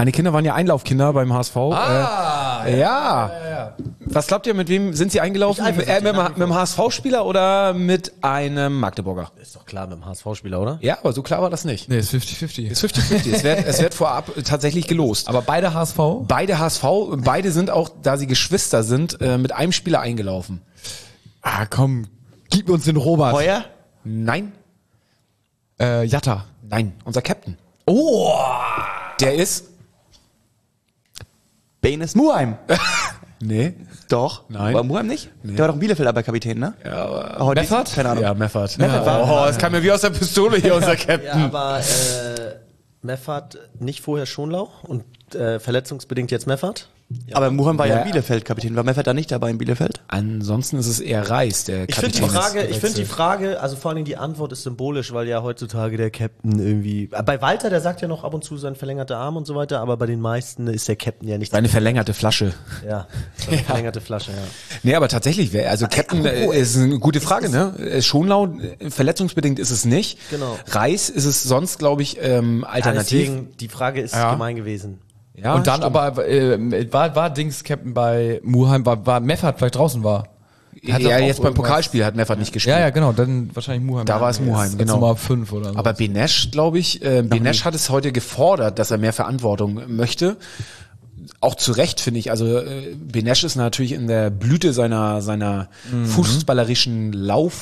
Meine Kinder waren ja Einlaufkinder beim HSV. Ja. Was glaubt ihr, mit wem sind sie eingelaufen? Mit dem HSV-Spieler oder mit einem Magdeburger? Ist doch klar, mit dem HSV-Spieler, oder? Ja, aber so klar war das nicht. Nee, ist 50-50. Ist 50-50. Es wird vorab tatsächlich gelost. Aber beide HSV? Beide HSV, beide sind auch, da sie Geschwister sind, mit einem Spieler eingelaufen. Ah, komm, gib uns den Robert. Heuer? Nein, Jatta. nein, unser Captain. Oh! Der ist... Benes Muheim. Nee. Doch. Nein. War Muheim nicht? Der war doch in Bielefeld aber Kapitän, ne? Ja, aber... Meffert? Keine Ahnung. Ja, Meffert. war- Das kam mir wie aus der Pistole hier, unser Captain. Ja, aber Meffert nicht vorher Schonlau und verletzungsbedingt jetzt Meffert. Ja. Aber Muheim war ja Ja. in Bielefeld Kapitän. War Meffert da nicht dabei in Bielefeld? Ansonsten ist es eher Reis, der Ich finde Kapitän die Frage, also vor allem die Antwort ist symbolisch, weil ja heutzutage der Captain irgendwie, bei Walter, der sagt ja noch ab und zu sein verlängerter Arm und so weiter, aber bei den meisten ist der Captain ja nicht. Eine verlängerte Flasche. Ja, so eine verlängerte Flasche, ja. Nee, aber tatsächlich, also Captain ist eine gute Frage, ne? Schonlau, verletzungsbedingt ist es nicht. Genau. Reis ist es sonst, glaube ich, alternativ. Deswegen, die Frage ist Ja. gemein gewesen. Ja, Und dann stimmt. aber, war Dings Captain bei Muheim, war Meffert vielleicht draußen war. Hat doch Ja, auch jetzt beim irgendwas- Pokalspiel hat Meffert nicht gespielt. Ja, genau, dann wahrscheinlich Muheim. Da war es Muheim, Als genau. Nummer 5 oder so. Aber Benesch, glaube ich, Benesch hat es heute gefordert, dass er mehr Verantwortung möchte. Auch zu Recht, finde ich. Also Benesch ist natürlich in der Blüte seiner fußballerischen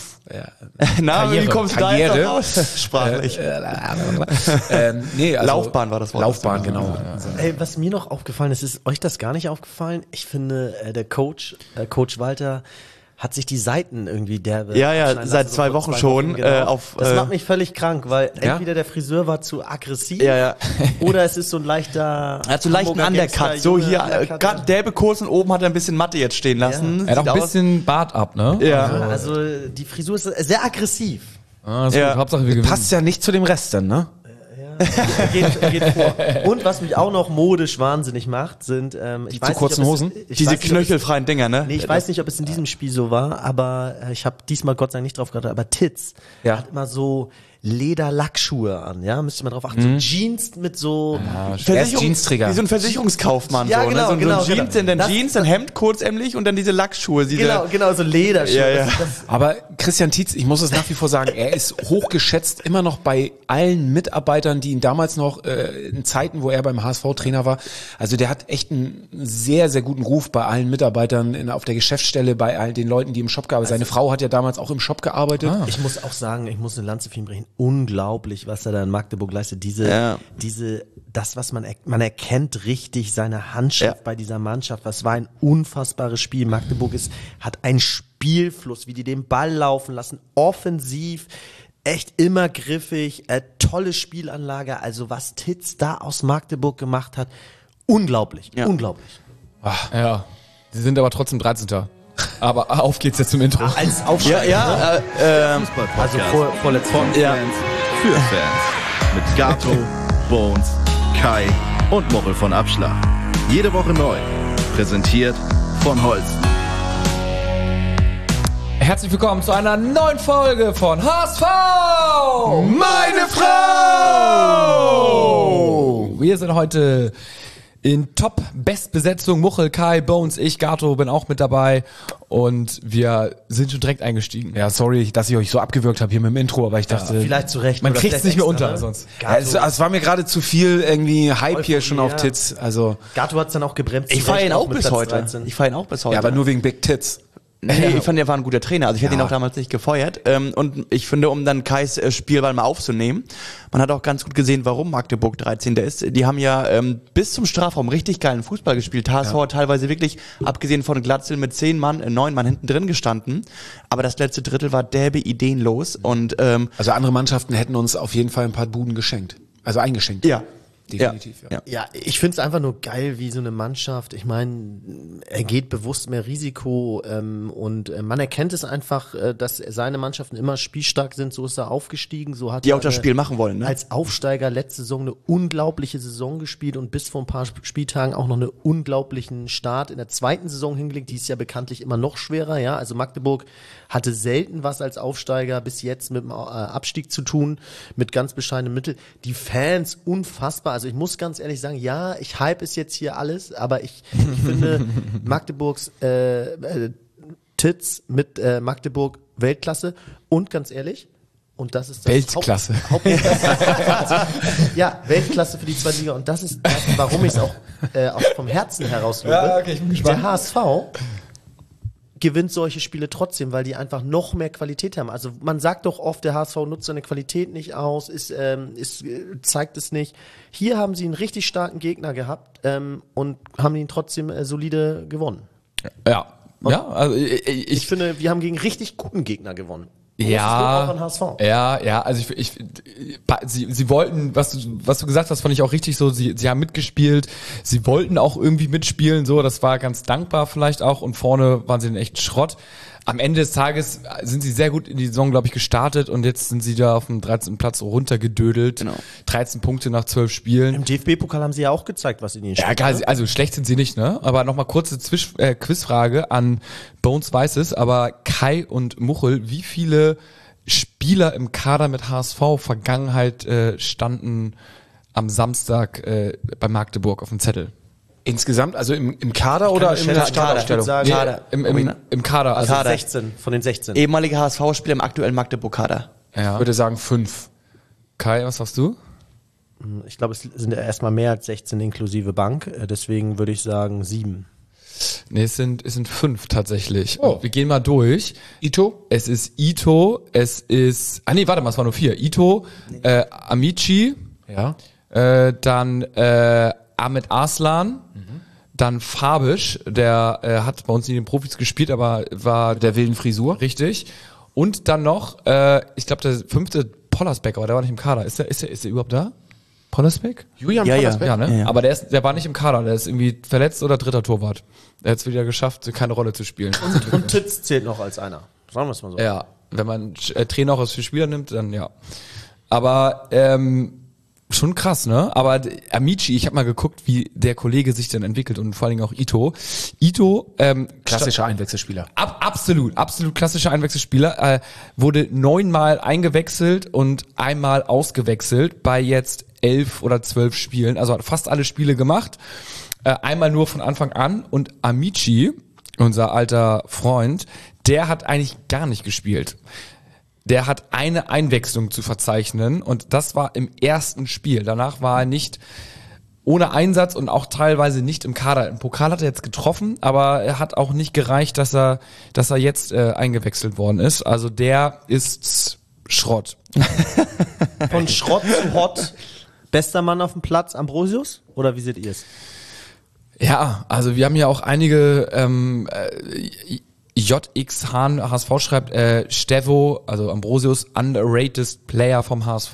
Wie kommst du da Karriere. jetzt noch raus? Sprachlich. Nee, also, Laufbahn war das Wort. Laufbahn, genau. Also, Ey, was mir noch aufgefallen ist euch das gar nicht aufgefallen? Ich finde, der Coach Walter, hat sich die Seiten irgendwie derbe Ja, abschneiden seit lassen, 2 vor Wochen 2 schon, das auf, macht mich völlig krank, weil Ja? entweder der Friseur war zu aggressiv Ja. oder es ist so ein leichter Er hat so leichten Hamburger Undercut. Gangster, So Junge hier, Undercut. gerade derbe Kurs und oben hat er ein bisschen Matte jetzt stehen lassen. er hat auch Sieht ein bisschen Bart ab, ne? Ja. Also die Frisur ist sehr aggressiv. Ah, so Ja. gut, Hauptsache wir gewinnen. passt ja nicht zu dem Rest dann, ne? Er geht vor. Und was mich auch noch modisch wahnsinnig macht, sind ich weiß kurzen nicht, ob Hosen? ich Diese weiß nicht, ob es- knöchelfreien Dinger, ne? Nee, ich weiß nicht, ob es in diesem Spiel so war, aber ich habe diesmal Gott sei Dank nicht drauf geachtet, aber Titz Ja. hat immer so Lederlackschuhe an, ja, müsst ihr mal drauf achten. So Jeans mit so, Er ist Jeansträger. Wie so ein Versicherungskaufmann. Ja, so, genau, ne? so, genau, so ein Jeans, genau. dann Jeans, dann Hemd kurzärmlich und dann diese Lackschuhe. genau, so Lederschuhe. Ja, ja. Das, Aber Christian Tietz, ich muss es nach wie vor sagen, er ist hochgeschätzt, immer noch bei allen Mitarbeitern, die ihn damals noch in Zeiten, wo er beim HSV-Trainer war. Also der hat echt einen sehr, sehr guten Ruf bei allen Mitarbeitern auf der Geschäftsstelle, bei all den Leuten, die im Shop gearbeitet haben. Seine Frau hat ja damals auch im Shop gearbeitet. ich muss auch sagen, ich muss eine Lanze für ihn brechen. Unglaublich, was er da in Magdeburg leistet. Das, was man erkennt richtig, seine Handschrift bei dieser Mannschaft. Was war ein unfassbares Spiel. Magdeburg hat einen Spielfluss, wie die den Ball laufen lassen, offensiv, echt immer griffig, tolle Spielanlage. Also was Titz da aus Magdeburg gemacht hat, unglaublich, unglaublich. Ja. Sie sind aber trotzdem 13. Aber auf geht's jetzt zum Intro. Als Aufsteiger. Fußball-Podcast Also vorletztes von Ja. Fans für Fans. Mit Gato, Bones, Kai und Mochel von Abschlag. Jede Woche neu. Präsentiert von Holsten. Herzlich willkommen zu einer neuen Folge von HSV! Meine Frau! Wir sind heute in Top-Bestbesetzung. Muchel, Kai, Bones, ich, Gato bin auch mit dabei und wir sind schon direkt eingestiegen. Ja, sorry, dass ich euch so abgewürgt habe hier mit dem Intro, aber ich dachte, Vielleicht zu Recht. Man oder kriegt es vielleicht nicht mehr extra, unter ne? sonst. ja, es war mir gerade zu viel irgendwie Hype hier Euphorie, schon auf ja. Tits. Also, Gato hat es dann auch gebremst. Ich zu feiere Recht ihn auch mit bis Platz heute. 13. Ich feiere ihn auch bis heute. ja, aber nur wegen Big Tits. Nee, ich fand, er war ein guter Trainer. Also ich hätte ihn auch damals nicht gefeuert. Und ich finde, um dann Kais Spielwahl mal aufzunehmen, man hat auch ganz gut gesehen, warum Magdeburg 13. ist. Die haben ja bis zum Strafraum richtig geilen Fußball gespielt. HSV hat teilweise wirklich, abgesehen von Glatzel, mit 9 Mann hinten drin gestanden. Aber das letzte Drittel war derbe ideenlos. Und Also andere Mannschaften hätten uns auf jeden Fall ein paar Buden geschenkt. Also eingeschenkt. ja. Definitiv, ja. Ja, ich finde es einfach nur geil, wie so eine Mannschaft, ich meine, er geht bewusst mehr Risiko und man erkennt es einfach, dass seine Mannschaften immer spielstark sind, so ist er aufgestiegen, so hat Die er auch das Spiel machen wollen, ne? als Aufsteiger letzte Saison eine unglaubliche Saison gespielt und bis vor ein paar Spieltagen auch noch einen unglaublichen Start in der zweiten Saison hingelegt, die ist ja bekanntlich immer noch schwerer, ja, also Magdeburg hatte selten was als Aufsteiger bis jetzt mit dem Abstieg zu tun, mit ganz bescheidenen Mitteln, die Fans unfassbar. also ich muss ganz ehrlich sagen, ja, ich hype es jetzt hier alles, aber ich finde Magdeburgs Tits mit Magdeburg Weltklasse und ganz ehrlich, und das ist das Weltklasse. Ja, Weltklasse für die zweite Liga. Und das ist das, warum ich es auch vom Herzen heraus lobe. Ja, okay, ich bin gespannt. Der HSV gewinnt solche Spiele trotzdem, weil die einfach noch mehr Qualität haben. Also man sagt doch oft, der HSV nutzt seine Qualität nicht aus, zeigt es nicht. Hier haben sie einen richtig starken Gegner gehabt und haben ihn trotzdem solide gewonnen. Ja. Ja, also Ich finde, wir haben gegen richtig guten Gegner gewonnen. Ja, auch an HSV. ja, also sie wollten, was du gesagt hast, fand ich auch richtig so, sie haben mitgespielt, sie wollten auch irgendwie mitspielen, so, das war ganz dankbar vielleicht auch und vorne waren sie dann echt Schrott. Am Ende des Tages sind sie sehr gut in die Saison, glaube ich, gestartet und jetzt sind sie da auf dem 13. Platz runtergedödelt. Genau. 13 Punkte nach 12 Spielen. Im DFB-Pokal haben sie ja auch gezeigt, was in ihnen steht. Ja, geil, also schlecht sind sie nicht, ne? Aber nochmal kurze Quizfrage an Bones weiß es, aber Kai und Muchel, wie viele Spieler im Kader mit HSV-Vergangenheit standen am Samstag bei Magdeburg auf dem Zettel? Insgesamt, also im Kader oder in der Startaufstellung? Kader. Im Kader. Also Kader. 16 von den 16. Ehemalige HSV-Spieler im aktuellen Magdeburg-Kader. Ja. Ich würde sagen 5. Kai, was sagst du? Ich glaube, es sind erstmal mehr als 16 inklusive Bank. Deswegen würde ich sagen 7. Nee, es sind 5 tatsächlich. Oh. Wir gehen mal durch. Ito? Es ist Ito, es ist, warte mal, es waren nur 4. Ito, Amici, Ja. dann Ahmed Arslan, dann Fabisch, der hat bei uns in den Profis gespielt, aber war Mit der wilden Frisur. richtig. Und dann noch, ich glaube der 5. Pollersbeck, aber der war nicht im Kader. Ist der überhaupt da? Pollersbeck? Julian Ja, ja. Pollersbeck? Ja, ne? Ja. Aber der war nicht im Kader, der ist irgendwie verletzt oder dritter Torwart. Er hat es wieder geschafft, keine Rolle zu spielen. Und Titz zählt noch als einer. Sagen wir es mal so. Ja, wenn man Trainer auch als für Spieler nimmt, dann ja. Aber schon krass, ne? Aber Amici, ich habe mal geguckt, wie der Kollege sich dann entwickelt und vor allen Dingen auch Ito. Ito, Klassischer Einwechselspieler. absolut klassischer Einwechselspieler, wurde 9-mal eingewechselt und einmal ausgewechselt bei jetzt 11 oder 12 Spielen, also hat fast alle Spiele gemacht, einmal nur von Anfang an und Amici, unser alter Freund, der hat eigentlich gar nicht gespielt. Der hat eine Einwechslung zu verzeichnen und das war im ersten Spiel. Danach war er nicht ohne Einsatz und auch teilweise nicht im Kader. Im Pokal hat er jetzt getroffen, aber er hat auch nicht gereicht, dass er jetzt eingewechselt worden ist. Also der ist Schrott. Von Schrott zu Hot. Bester Mann auf dem Platz, Ambrosius? Oder wie seht ihr es? Ja, also wir haben ja auch einige JX Hahn, HSV schreibt, Stevo, also Ambrosius, underrated Player vom HSV.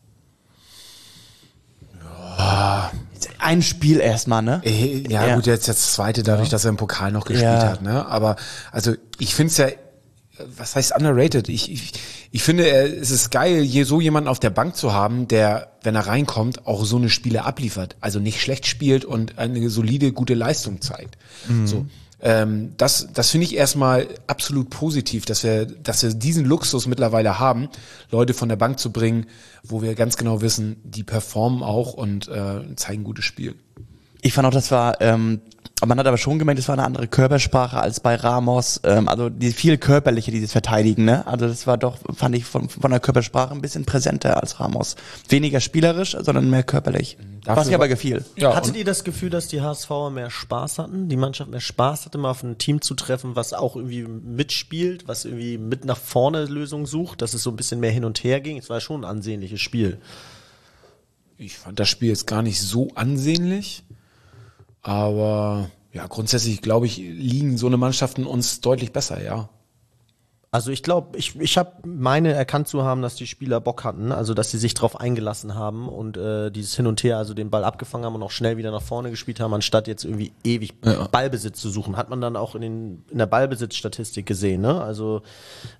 Ein Spiel erstmal, ne? Ja, gut, jetzt das zweite, dadurch, dass er im Pokal noch gespielt hat, ne? Aber, also, ich finde es ja, was heißt underrated? Ich finde, es ist geil, hier so jemanden auf der Bank zu haben, der, wenn er reinkommt, auch so eine Spiele abliefert. Also nicht schlecht spielt und eine solide, gute Leistung zeigt. So. Das finde ich erstmal absolut positiv, dass wir diesen Luxus mittlerweile haben, Leute von der Bank zu bringen, wo wir ganz genau wissen, die performen auch und zeigen gutes Spiel. Ich fand auch, das war, man hat aber schon gemerkt, es war eine andere Körpersprache als bei Ramos, also die viel körperliche, dieses Verteidigen, ne? Also das war doch, fand ich von der Körpersprache ein bisschen präsenter als Ramos. Weniger spielerisch, sondern mehr körperlich. Was mir aber gefiel. Ja, Hattet ihr das Gefühl, dass die HSVer mehr Spaß hatten? Die Mannschaft mehr Spaß hatte, mal auf ein Team zu treffen, was auch irgendwie mitspielt, was irgendwie mit nach vorne Lösungen sucht, dass es so ein bisschen mehr hin und her ging? Es war schon ein ansehnliches Spiel. Ich fand das Spiel jetzt gar nicht so ansehnlich, aber ja, grundsätzlich glaube ich, liegen so eine Mannschaften uns deutlich besser, ja. Also ich glaube, ich habe meine erkannt zu haben, dass die Spieler Bock hatten, also dass sie sich drauf eingelassen haben und dieses Hin und Her, also den Ball abgefangen haben und auch schnell wieder nach vorne gespielt haben, anstatt jetzt irgendwie ewig Ballbesitz zu suchen. Hat man dann auch in der Ballbesitzstatistik gesehen, ne? Also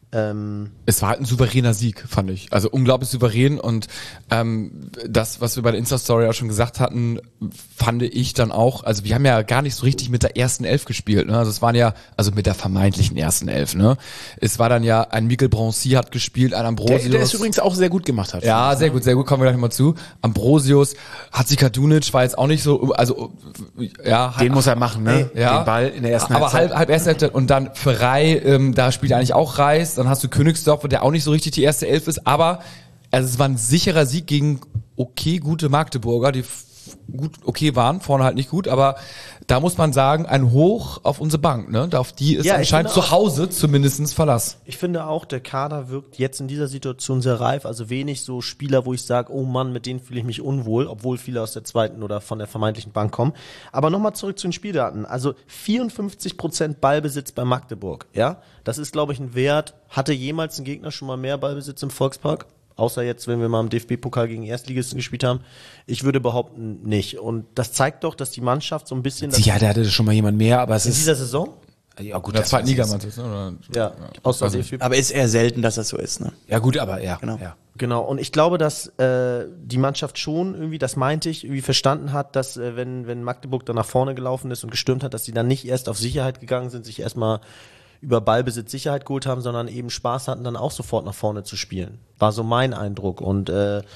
Es war halt ein souveräner Sieg, fand ich. Also unglaublich souverän und das, was wir bei der Insta-Story auch schon gesagt hatten, fand ich dann auch, also wir haben ja gar nicht so richtig mit der ersten Elf gespielt, ne? Also es waren ja, also mit der vermeintlichen ersten Elf, ne? Es war dann ja, ein Mikel Broncy hat gespielt, ein Ambrosius. Der es übrigens auch sehr gut gemacht hat. Ja, sehr gut, kommen wir gleich mal zu. Ambrosius, Hatzikadunic war jetzt auch nicht so, also ja. Den muss er machen, ne? Ja. Den Ball in der ersten Aber Halbzeit. halb erste Halbzeit und dann Ferrei, da spielt eigentlich auch Reis, dann hast du Königsdorf, der auch nicht so richtig die erste Elf ist, aber also es war ein sicherer Sieg gegen gute Magdeburger, die gut okay waren, vorne halt nicht gut, aber da muss man sagen, ein Hoch auf unsere Bank, ne? Auf die ist anscheinend zu Hause zumindest Verlass. Ich finde auch, der Kader wirkt jetzt in dieser Situation sehr reif, also wenig so Spieler, wo ich sage, oh Mann, mit denen fühle ich mich unwohl, obwohl viele aus der zweiten oder von der vermeintlichen Bank kommen. Aber nochmal zurück zu den Spieldaten, also 54% Ballbesitz bei Magdeburg, ja? Das ist, glaube ich, ein Wert. Hatte jemals ein Gegner schon mal mehr Ballbesitz im Volkspark? Außer jetzt, wenn wir mal im DFB-Pokal gegen Erstligisten gespielt haben. Ich würde behaupten, nicht. Und das zeigt doch, dass die Mannschaft so ein bisschen... Ja, der hatte schon mal jemand mehr, aber es in ist... dieser Saison? Ja, gut. In der zweiten Liga meinst du, ne? Ja, außer DFB. Aber ist eher selten, dass das so ist, ne? Ja, gut, aber ja. Genau. Ja. Genau, und ich glaube, dass die Mannschaft schon irgendwie, das meinte ich, irgendwie verstanden hat, dass wenn Magdeburg dann nach vorne gelaufen ist und gestürmt hat, dass sie dann nicht erst auf Sicherheit gegangen sind, sich erstmal über Ballbesitz Sicherheit geholt haben, sondern eben Spaß hatten, dann auch sofort nach vorne zu spielen. War so mein Eindruck. Und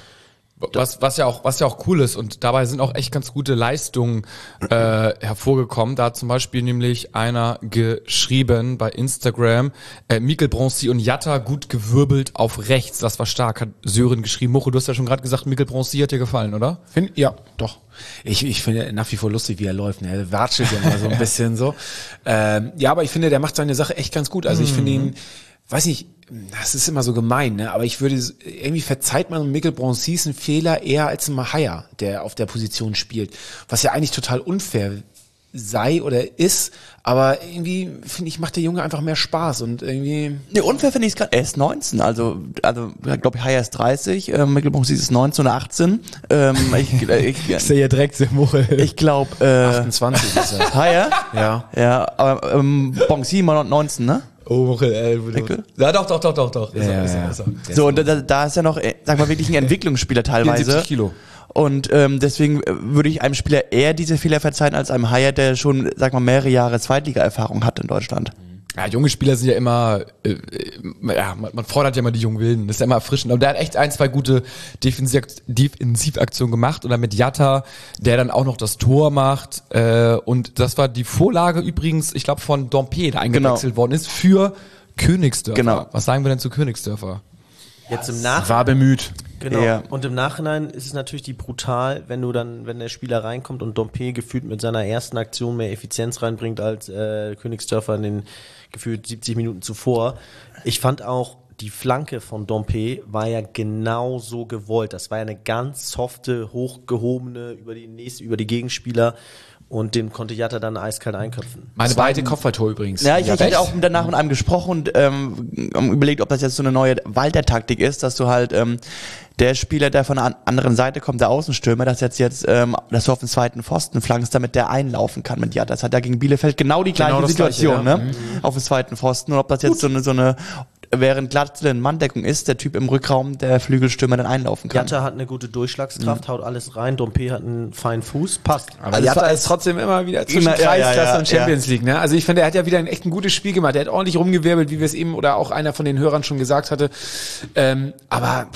was ja auch cool ist und dabei sind auch echt ganz gute Leistungen hervorgekommen. Da hat zum Beispiel nämlich einer geschrieben bei Instagram, Mikel Broncy und Jatta gut gewirbelt auf rechts. Das war stark, hat Sören geschrieben. Mocho, du hast ja schon gerade gesagt, Mikel Broncy hat dir gefallen, oder? Ja, doch. Ich finde nach wie vor lustig, wie er läuft. Ne? Er watschelt ja mal so ein bisschen so. Ja, aber ich finde, der macht seine Sache echt ganz gut. Also ich finde ihn, weiß nicht, das ist immer so gemein, ne? Aber ich würde, irgendwie verzeiht man Mikel Bronzys einen Fehler eher als ein Mahaya, der auf der Position spielt. Was ja eigentlich total unfair sei oder ist, aber irgendwie, finde ich, macht der Junge einfach mehr Spaß und irgendwie... Ne, unfair finde ich es gerade, er ist 19, also ich glaube, Haya ist 30, Mikel Bronzy ist 19 oder 18. Ich sehe ja direkt sehr Muchel. Ich glaube, 28 ist er. Haya? Ja. Ja, aber Bronzy immer noch 19, ne? Oh, Muchel, ja, doch. Ja. So, und da ist ja noch, sag mal, wirklich ein Entwicklungsspieler teilweise. 74 Kilo. Und deswegen würde ich einem Spieler eher diese Fehler verzeihen als einem Haya, der schon, sag mal, mehrere Jahre Zweitliga-Erfahrung hat in Deutschland. Ja, junge Spieler sind ja immer, man fordert ja immer die jungen Wilden, das ist ja immer erfrischend. Und der hat echt 1, 2 gute Defensivaktionen gemacht und dann mit Jatta, der dann auch noch das Tor macht. Und das war die Vorlage übrigens, ich glaube, von Dompe, der eingewechselt worden ist, für Königsdörfer. Genau. Was sagen wir denn zu Königsdörfer? jetzt im Nachhinein... War bemüht. Genau. Ja. Und im Nachhinein ist es natürlich brutal, wenn der Spieler reinkommt und Dompe gefühlt mit seiner ersten Aktion mehr Effizienz reinbringt als Königsdörfer in den gefühlt 70 Minuten zuvor. Ich fand auch, die Flanke von Dompe war ja genau so gewollt. Das war ja eine ganz softe, hochgehobene über die Gegenspieler. Und den konnte Jatta dann eiskalt einköpfen. Meine beide Kopfballtor übrigens. Ja, ich hatte auch danach mit einem gesprochen und überlegt, ob das jetzt so eine neue Walter-Taktik ist, dass du halt der Spieler, der von der anderen Seite kommt, der Außenstürmer, dass dass du auf den zweiten Pfosten flankst, damit der einlaufen kann mit Jatta. Das hat ja gegen Bielefeld genau die gleiche Situation, Gleiche, ja. Ne? Auf den zweiten Pfosten. Und ob das jetzt so eine während Glatzel in Manndeckung ist, der Typ im Rückraum, der Flügelstürmer dann einlaufen kann. Jatta hat eine gute Durchschlagskraft, haut alles rein. Dompe hat einen feinen Fuß, passt. Aber Jatta ist trotzdem immer wieder zwischen Kreisklasse und Champions League. Ne? Also ich finde, er hat ja wieder ein echt ein gutes Spiel gemacht. Er hat ordentlich rumgewirbelt, wie wir es eben oder auch einer von den Hörern schon gesagt hatte. Aber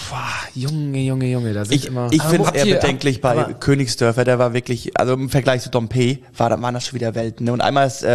Junge, da sind immer... Ich finde es eher bedenklich bei Königsdörfer, der war wirklich, also im Vergleich zu Dompe waren das schon wieder Welten. Ne? Und einmal ist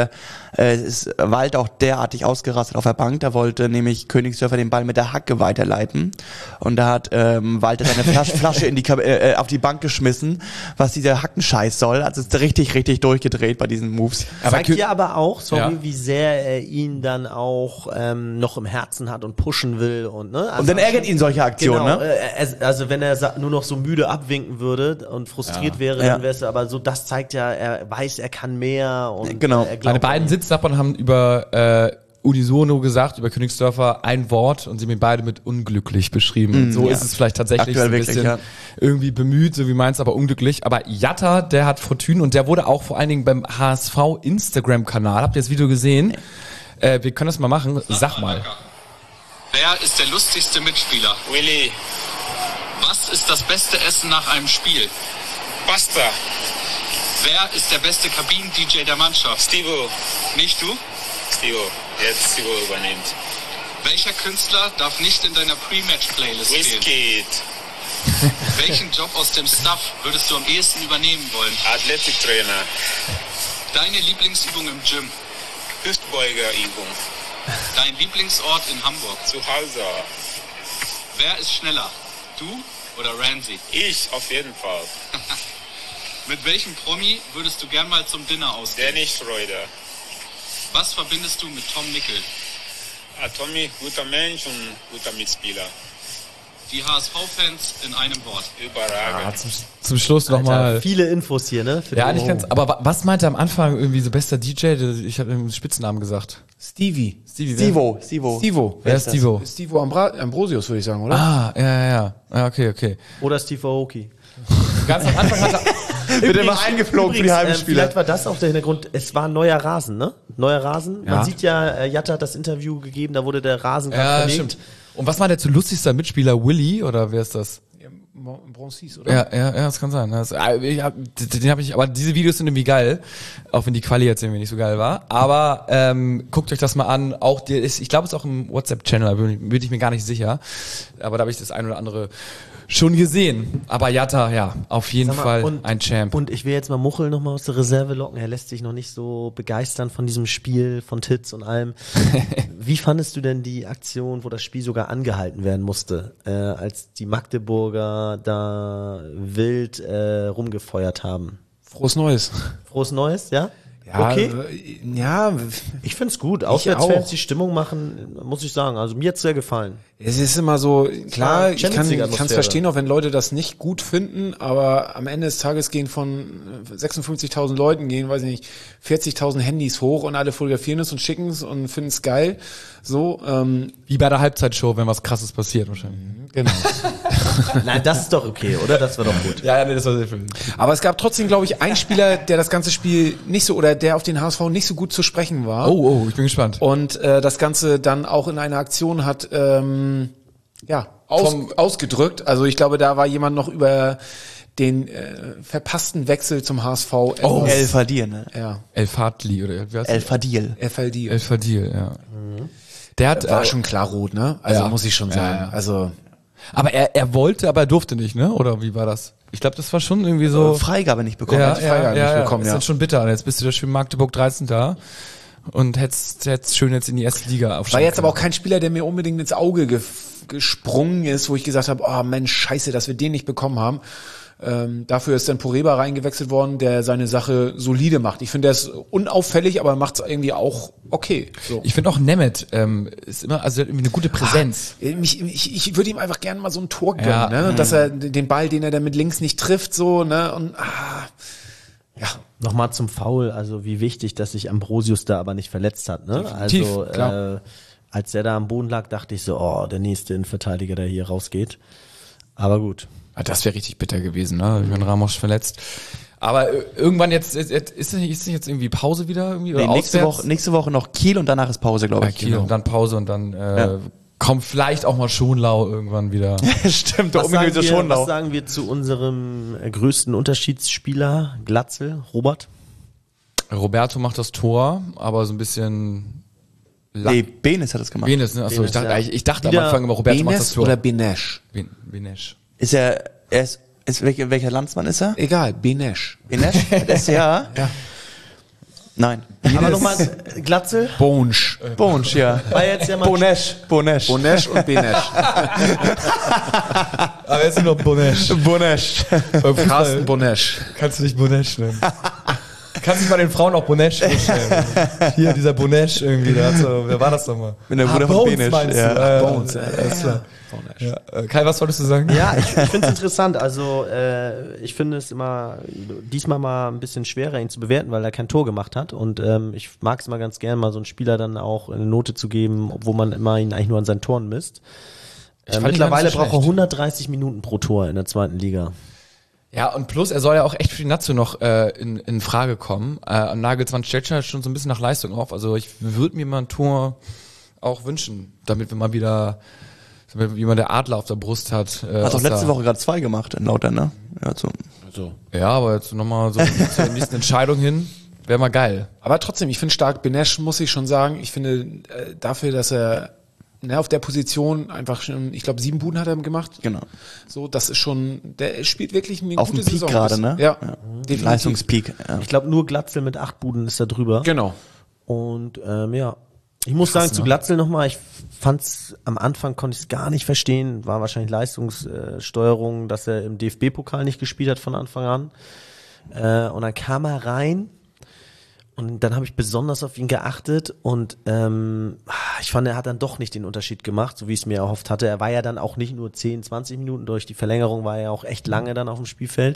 Wald auch derartig ausgerastet auf der Bank, da wollte nämlich Königsdörfer den Ball mit der Hacke weiterleiten und da hat Walter seine Flasche auf die Bank geschmissen, was dieser Hackenscheiß soll. Also ist richtig durchgedreht bei diesen Moves. Zeigt ja aber auch, wie sehr er ihn dann auch noch im Herzen hat und pushen will. Und dann ärgert ihn solche Aktionen. Genau, Ne? also wenn er nur noch so müde abwinken würde und frustriert wäre, dann wäre es aber so, das zeigt ja, er weiß, er kann mehr. Und genau. Meine beiden Sitznachbarn haben über unisono gesagt, über Königsdörfer ein Wort und sie haben ihn beide mit unglücklich beschrieben. So ist es vielleicht tatsächlich aktuell so ein bisschen wirklich, irgendwie bemüht, so wie meins, aber unglücklich. Aber Jatta, der hat Fortune und der wurde auch vor allen Dingen beim HSV Instagram-Kanal, habt ihr das Video gesehen? Wir können das mal machen. Sag mal. Wer ist der lustigste Mitspieler? Willi. Was ist das beste Essen nach einem Spiel? Pasta. Wer ist der beste Kabinen-DJ der Mannschaft? Stivo. Nicht du? Stivo. Jetzt Stivo übernimmt. Welcher Künstler darf nicht in deiner Pre-Match-Playlist stehen? Wizkid. Welchen Job aus dem Stuff würdest du am ehesten übernehmen wollen? Athletiktrainer. Deine Lieblingsübung im Gym? Hüftbeugerübung. Dein Lieblingsort in Hamburg? Zu Hause. Wer ist schneller? Du oder Ramsey? Ich auf jeden Fall. Mit welchem Promi würdest du gern mal zum Dinner ausgehen? Dennis Schreuder. Was verbindest du mit Tom Nickel? Tommy, guter Mensch und guter Mitspieler. Die HSV-Fans in einem Wort. Überragend. Zum Schluss nochmal. Viele Infos hier, ne? Ja, eigentlich ganz, aber was meinte er am Anfang irgendwie so bester DJ? Ich habe einen Spitznamen gesagt. Stevie. Stivo. Stivo. Wer ist Stivo? Stivo Ambrosius, würde ich sagen, oder? Ah, ja. Ja, okay. Oder Steve Aoki. Ganz am Anfang hat er, Wird immer eingeflogen für die Heimspieler. Vielleicht war das auch der Hintergrund, es war ein neuer Rasen, ne? Neuer Rasen. Ja. Man sieht ja, Jatta hat das Interview gegeben, da wurde der Rasen gerade verlegt. stimmt. Und was war der zu lustigster Mitspieler? Willy oder wer ist das? Bronzis, oder? Ja, das kann sein. Den habe ich, aber diese Videos sind irgendwie geil, auch wenn die Quali jetzt irgendwie nicht so geil war. Aber guckt euch das mal an. Auch ich glaube, es ist auch im WhatsApp-Channel, bin ich mir gar nicht sicher. Aber da habe ich das ein oder andere schon gesehen. Aber Jatta, ja, auf jeden Fall ein Champ. Und ich will jetzt mal Muchel nochmal aus der Reserve locken. Er lässt sich noch nicht so begeistern von diesem Spiel, von Titz und allem. Wie fandest du denn die Aktion, wo das Spiel sogar angehalten werden musste, als die Magdeburger da wild rumgefeuert haben? Frohes Neues. Frohes Neues, ja? Ja, Okay. Ja, Ich find's gut. auch. Auswärtsfans die Stimmung machen, muss ich sagen. Also mir hat's sehr gefallen. es ist immer so, klar, ich Champions kann League-Atmosphäre. es verstehen, auch wenn Leute das nicht gut finden, aber am Ende des Tages gehen von 56.000 Leuten, gehen, weiß ich nicht, 40.000 Handys hoch und alle fotografieren es und schicken es und finden es geil. So, Wie bei der Halbzeitshow, wenn was Krasses passiert wahrscheinlich. genau. Nein, das ist doch okay, oder? Das war doch gut. Ja, nee, das war sehr schön. Aber es gab trotzdem, glaube ich, einen Spieler, der das ganze Spiel nicht so, oder der auf den HSV nicht so gut zu sprechen war. Oh, ich bin gespannt. Und das Ganze dann auch in einer Aktion hat ausgedrückt. Also ich glaube, da war jemand noch über den verpassten Wechsel zum HSV. El Fadil, ne? Ja, El Fadli oder wie heißt El das? Fadil. FLD. El Fadil, ja. Der hat War schon klar rot, ne? Also Ja. muss ich schon sagen. Ja. Also aber er wollte, aber er durfte nicht, ne? Oder wie war das? Ich glaube, das war schon irgendwie so. Freigabe nicht bekommen. ja, Freigabe nicht bekommen, Ist ja. jetzt schon bitter. Jetzt bist du da schön Magdeburg 13 da und hättest schön jetzt in die erste Liga aufsteigen war jetzt aber auch können. kein Spieler, der mir unbedingt ins Auge gesprungen ist, wo ich gesagt habe, oh Mensch, scheiße, dass wir den nicht bekommen haben. Dafür ist dann Poreba reingewechselt worden, der seine Sache solide macht. Ich finde, der ist unauffällig, aber macht es irgendwie auch okay. So. Ich finde auch Nemeth ist immer, also irgendwie eine gute Präsenz. Ich würde ihm einfach gerne mal so ein Tor gönnen, Ja. ne? Dass er den Ball, den er dann mit links nicht trifft, so, ne? Und ja. Nochmal zum Foul, also wie wichtig, dass sich Ambrosius da aber nicht verletzt hat, ne? Definitiv, Also klar. als er da am Boden lag, dachte ich so, oh, der nächste Innenverteidiger, der hier rausgeht. Aber gut. Das wäre richtig bitter gewesen, ne? Wenn Ramos verletzt. Aber irgendwann jetzt ist nicht jetzt irgendwie Pause wieder irgendwie oder Nee, auswärts? nächste Woche noch Kiel und danach ist Pause, glaube Ja, ich. Kiel und dann Pause und dann kommt vielleicht auch mal Schonlau irgendwann wieder. Stimmt, der Was sagen, ominöse was Schonlau. sagen wir zu unserem größten Unterschiedsspieler, Glatzel, Robert? Roberto macht das Tor, aber so ein bisschen Nee, Benes hat das gemacht. Benes, ne? Achso, Benes, ja. ich dachte am Wieder Anfang immer, Roberto macht das Benes Tor. oder Benesch? Benesch. Ist welcher Landsmann ist er? Egal, Benesch. Benes? Das ist ja. Nein. Aber nochmal, Glatzel? Bonsch. Bonsch, ja. War jetzt ja mal Bonesch. Bonesch und Benesch. Aber jetzt nur noch Bonesch. Bonesch. Carsten Bonesch. Kannst du nicht Bonesch nennen? Kannst du nicht mal den Frauen auch Bonesch vorstellen? Hier, dieser Bonesch irgendwie, wer war das nochmal? Bin der Bruder von Bones Benesch. meinst Ja. du? Bones, Alles klar. Ja. Kai, was wolltest du sagen? Ja, ich finde es interessant. Also ich finde es immer diesmal mal ein bisschen schwerer, ihn zu bewerten, weil er kein Tor gemacht hat. Und ich mag es mal ganz gern, mal so einen Spieler dann auch eine Note zu geben, obwohl man immer ihn eigentlich nur an seinen Toren misst. fand ihn gar Mittlerweile nicht so braucht er schlecht. 130 Minuten pro Tor in der zweiten Liga. Ja, und plus, er soll ja auch echt für die Nazio noch in Frage kommen. Nagelsmann stellt schon so ein bisschen nach Leistung auf. Also ich würde mir mal ein Tor auch wünschen, damit wir mal wieder, damit jemand der Adler auf der Brust hat. Hat doch letzte Woche gerade 2 gemacht in Lautern, ne? Ja, aber jetzt nochmal so zur nächsten Entscheidung hin, wäre mal geil. Aber trotzdem, ich finde stark Benesch, muss ich schon sagen. Ich finde dafür, dass er auf der Position einfach schon, ich glaube 7 Buden hat er gemacht. Genau. So, das ist schon, der spielt wirklich eine auf gute dem Peak Saison. gerade, ne? Ja, definitiv. Leistungspeak. Ja. Ich glaube, nur Glatzel mit 8 Buden ist da drüber. Genau. Und ja, ich muss sagen, zu Glatzel nochmal, ich fand's am Anfang, konnte ich es gar nicht verstehen, war wahrscheinlich Leistungssteuerung, dass er im DFB-Pokal nicht gespielt hat von Anfang an. Und dann kam er rein und dann habe ich besonders auf ihn geachtet und ich fand, er hat dann doch nicht den Unterschied gemacht, so wie ich es mir erhofft hatte. Er war ja dann auch nicht nur 10, 20 Minuten, durch die Verlängerung war er ja auch echt lange dann auf dem Spielfeld.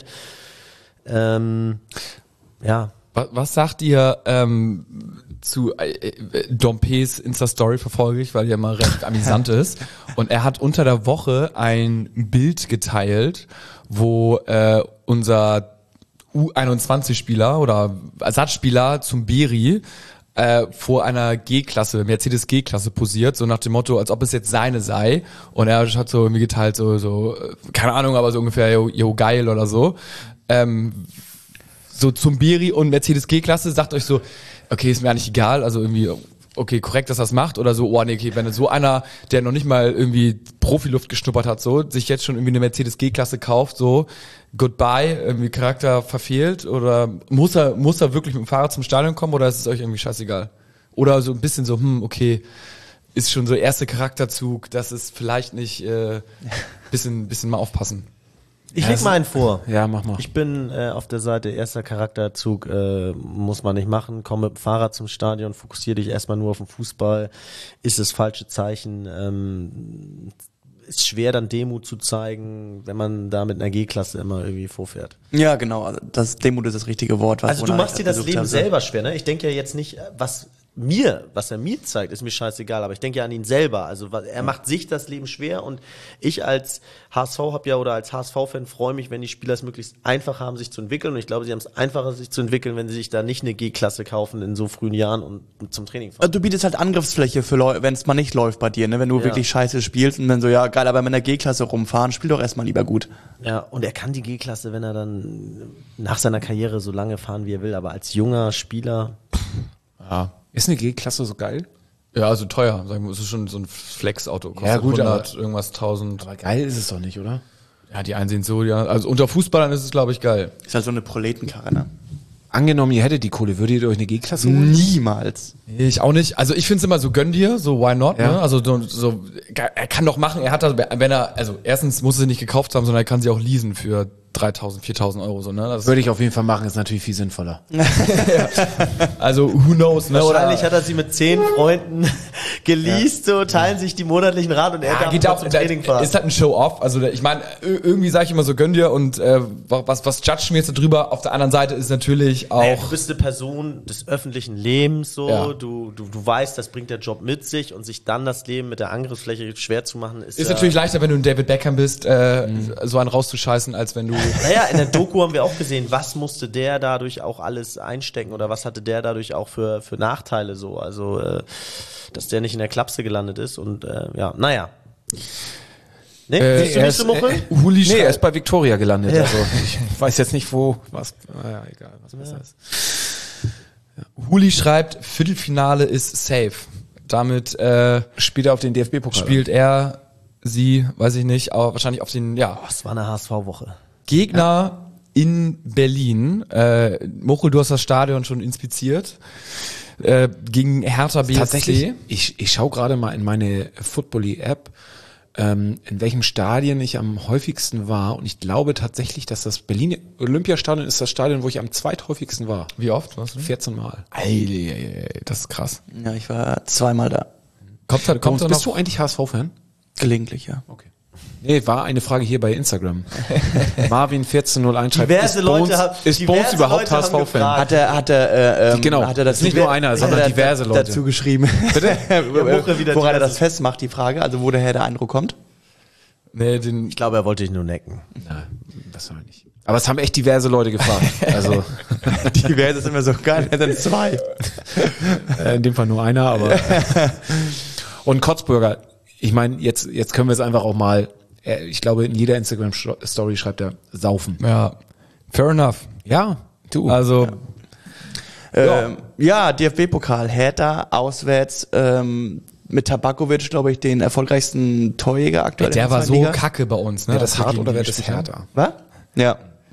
Ja. Was sagt ihr zu Dompe's Insta-Story verfolge ich, weil die ja immer recht amüsant ist. Und er hat unter der Woche ein Bild geteilt, wo unser U21-Spieler oder Ersatzspieler zum Beri vor einer G-Klasse, Mercedes G-Klasse posiert, so nach dem Motto, als ob es jetzt seine sei. Und er hat so irgendwie geteilt, so keine Ahnung, aber so ungefähr, yo geil oder so. So zum Beri und Mercedes G-Klasse, sagt euch so, okay, ist mir eigentlich egal, also irgendwie, okay, korrekt, dass er das macht, oder so, oh nee, okay, wenn so einer, der noch nicht mal irgendwie Profiluft geschnuppert hat, so, sich jetzt schon irgendwie eine Mercedes G-Klasse kauft, so, goodbye, irgendwie Charakter verfehlt, oder muss er wirklich mit dem Fahrrad zum Stadion kommen, oder ist es euch irgendwie scheißegal? Oder so ein bisschen so, okay, ist schon so erster Charakterzug, das ist vielleicht nicht, bisschen mal aufpassen. Ich leg mal einen vor. Ja, mach mal. Ich bin auf der Seite erster Charakterzug, muss man nicht machen. Komm mit dem Fahrrad zum Stadion, fokussiere dich erstmal nur auf den Fußball. Ist das falsche Zeichen. Ist schwer dann Demut zu zeigen, wenn man da mit einer G-Klasse immer irgendwie vorfährt. Ja, genau. Also Demut ist das richtige Wort. Also du machst dir das Leben selber schwer, ne? Ich denke ja jetzt nicht, was er mir zeigt, ist mir scheißegal, aber ich denke ja an ihn selber. Also er macht sich das Leben schwer und ich als HSV als HSV-Fan freue mich, wenn die Spieler es möglichst einfach haben, sich zu entwickeln. Und ich glaube, sie haben es einfacher, sich zu entwickeln, wenn sie sich da nicht eine G-Klasse kaufen in so frühen Jahren und zum Training fahren. Also du bietest halt Angriffsfläche für Leute, wenn es mal nicht läuft bei dir, ne? Wenn du wirklich scheiße spielst und dann so, ja geil, aber mit einer G-Klasse rumfahren, spiel doch erstmal lieber gut. Ja, und er kann die G-Klasse, wenn er dann nach seiner Karriere so lange fahren, wie er will, aber als junger Spieler... Ja. Ist eine G-Klasse so geil? Ja, also teuer, sagen wir, es ist schon so ein Flex-Auto, kostet ja, gut, 100, irgendwas 1000. Aber geil ist es doch nicht, oder? Ja, die einen sehen so, ja, also unter Fußballern ist es, glaube ich, geil. Ist halt so eine Proletenkarre, ne? Angenommen, ihr hättet die Kohle, würdet ihr euch eine G-Klasse holen? Niemals. Ich auch nicht. Also ich finde es immer so, gönn dir, so why not, Ja. ne? Also so, er kann doch machen, er hat das, wenn er, also erstens muss er sie nicht gekauft haben, sondern er kann sie auch leasen für 3.000, 4.000 Euro, so, ne? Das Würde ich auf jeden Fall machen, ist natürlich viel sinnvoller. also who knows, ne? Wahrscheinlich hat er sie mit 10 Freunden geleast, so teilen sich die monatlichen Rat und er darf geht mal auch, zum Training fahren. ist halt ein Show-off. Also ich meine, irgendwie sage ich immer so, gönn dir und was judgen wir jetzt darüber? Auf der anderen Seite ist natürlich auch... Du bist eine Person des öffentlichen Lebens, so, Ja. du weißt, das bringt der Job mit sich und sich dann das Leben mit der Angriffsfläche schwer zu machen, ist Ist natürlich leichter, wenn du ein David Beckham bist, so einen rauszuscheißen, als wenn du... Naja, in der Doku haben wir auch gesehen, was musste der dadurch auch alles einstecken oder was hatte der dadurch auch für Nachteile so, also dass der nicht in der Klapse gelandet ist und ja, naja. Nee, siehst du nicht so, Muchel? Huli Nee, er ist bei Victoria gelandet. Ja. Also ich weiß jetzt nicht wo, was. Naja, egal, was besser ist. Huli schreibt, Viertelfinale ist safe. Damit Spielt er auf den DFB-Pokal. spielt er, sie, weiß ich nicht, aber wahrscheinlich auf den, ja, Das war eine HSV-Woche. Gegner in Berlin. Muchel, du hast das Stadion schon inspiziert. Gegen Hertha BSC. Tatsächlich, ich schaue gerade mal in meine Football-App, in welchem Stadion ich am häufigsten war. Und ich glaube tatsächlich, dass das Berlin Olympiastadion ist das Stadion, wo ich am zweithäufigsten war. Wie oft? Was? 14 Mal. Das ist krass. Ja, ich war 2-mal da. Kommt da Bist noch? du eigentlich HSV-Fan? Gelegentlich, ja. Okay. Nee, war eine Frage hier bei Instagram. Marvin 1401 schreibt, Diverse Leute ist Bones überhaupt HSV-Fan? gefragt. Hat er Genau, hat er das ist nicht nur einer, sondern diverse Leute. dazu geschrieben. Muchel wieder Woran er diverse- das festmacht, die Frage, also wo daher der Eindruck kommt. Nee, Ich glaube, er wollte dich nur necken. Nein, das war nicht. Aber es haben echt diverse Leute gefragt. Also Diverse ist immer so geil, er sind 2. in dem Fall nur einer, aber Und Kotzbürger, ich meine, jetzt können wir es einfach auch mal, ich glaube, in jeder Instagram-Story schreibt er saufen. Ja, fair enough. Ja, du. Also, DFB-Pokal, Hertha auswärts, mit Tabakovic, glaube ich, den erfolgreichsten Torjäger aktuell. der in war der so Liga. kacke bei uns, ne? Wer das Als wir hart gegen oder die wer das gespielt haben. härter? Was? Ja.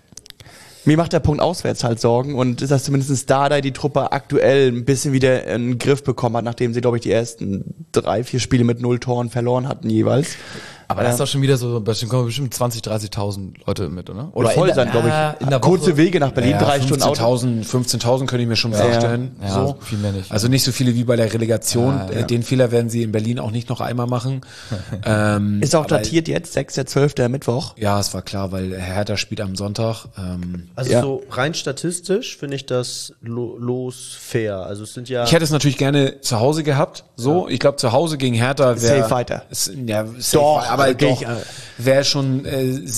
Mir macht der Punkt auswärts halt Sorgen und ist, dass zumindest Dardai die Truppe aktuell ein bisschen wieder in den Griff bekommen hat, nachdem sie, glaube ich, die ersten 3-4 Spiele mit 0 Toren verloren hatten jeweils. Aber das ist doch schon wieder so, kommen bestimmt 20.000, 30.000 Leute mit, oder? Oder voll sein, glaube ich. in der Kurze Woche. Wege nach Berlin, 3 Stunden Auto. 15.000 könnte ich mir schon vorstellen. Ja, so. viel mehr nicht. Also nicht so viele wie bei der Relegation. Ja. Den Fehler werden sie in Berlin auch nicht noch einmal machen. Ist auch aber- datiert jetzt, 6.12. Mittwoch. Ja, es war klar, weil Hertha spielt am Sonntag. Also Ja. so rein statistisch finde ich das Los fair. Also es sind ja... Ich hätte es natürlich gerne zu Hause gehabt. So, ich glaube, zu Hause gegen Hertha wäre... Safe weiter. Ja, safe Doch, weiter, aber okay, doch, wäre schon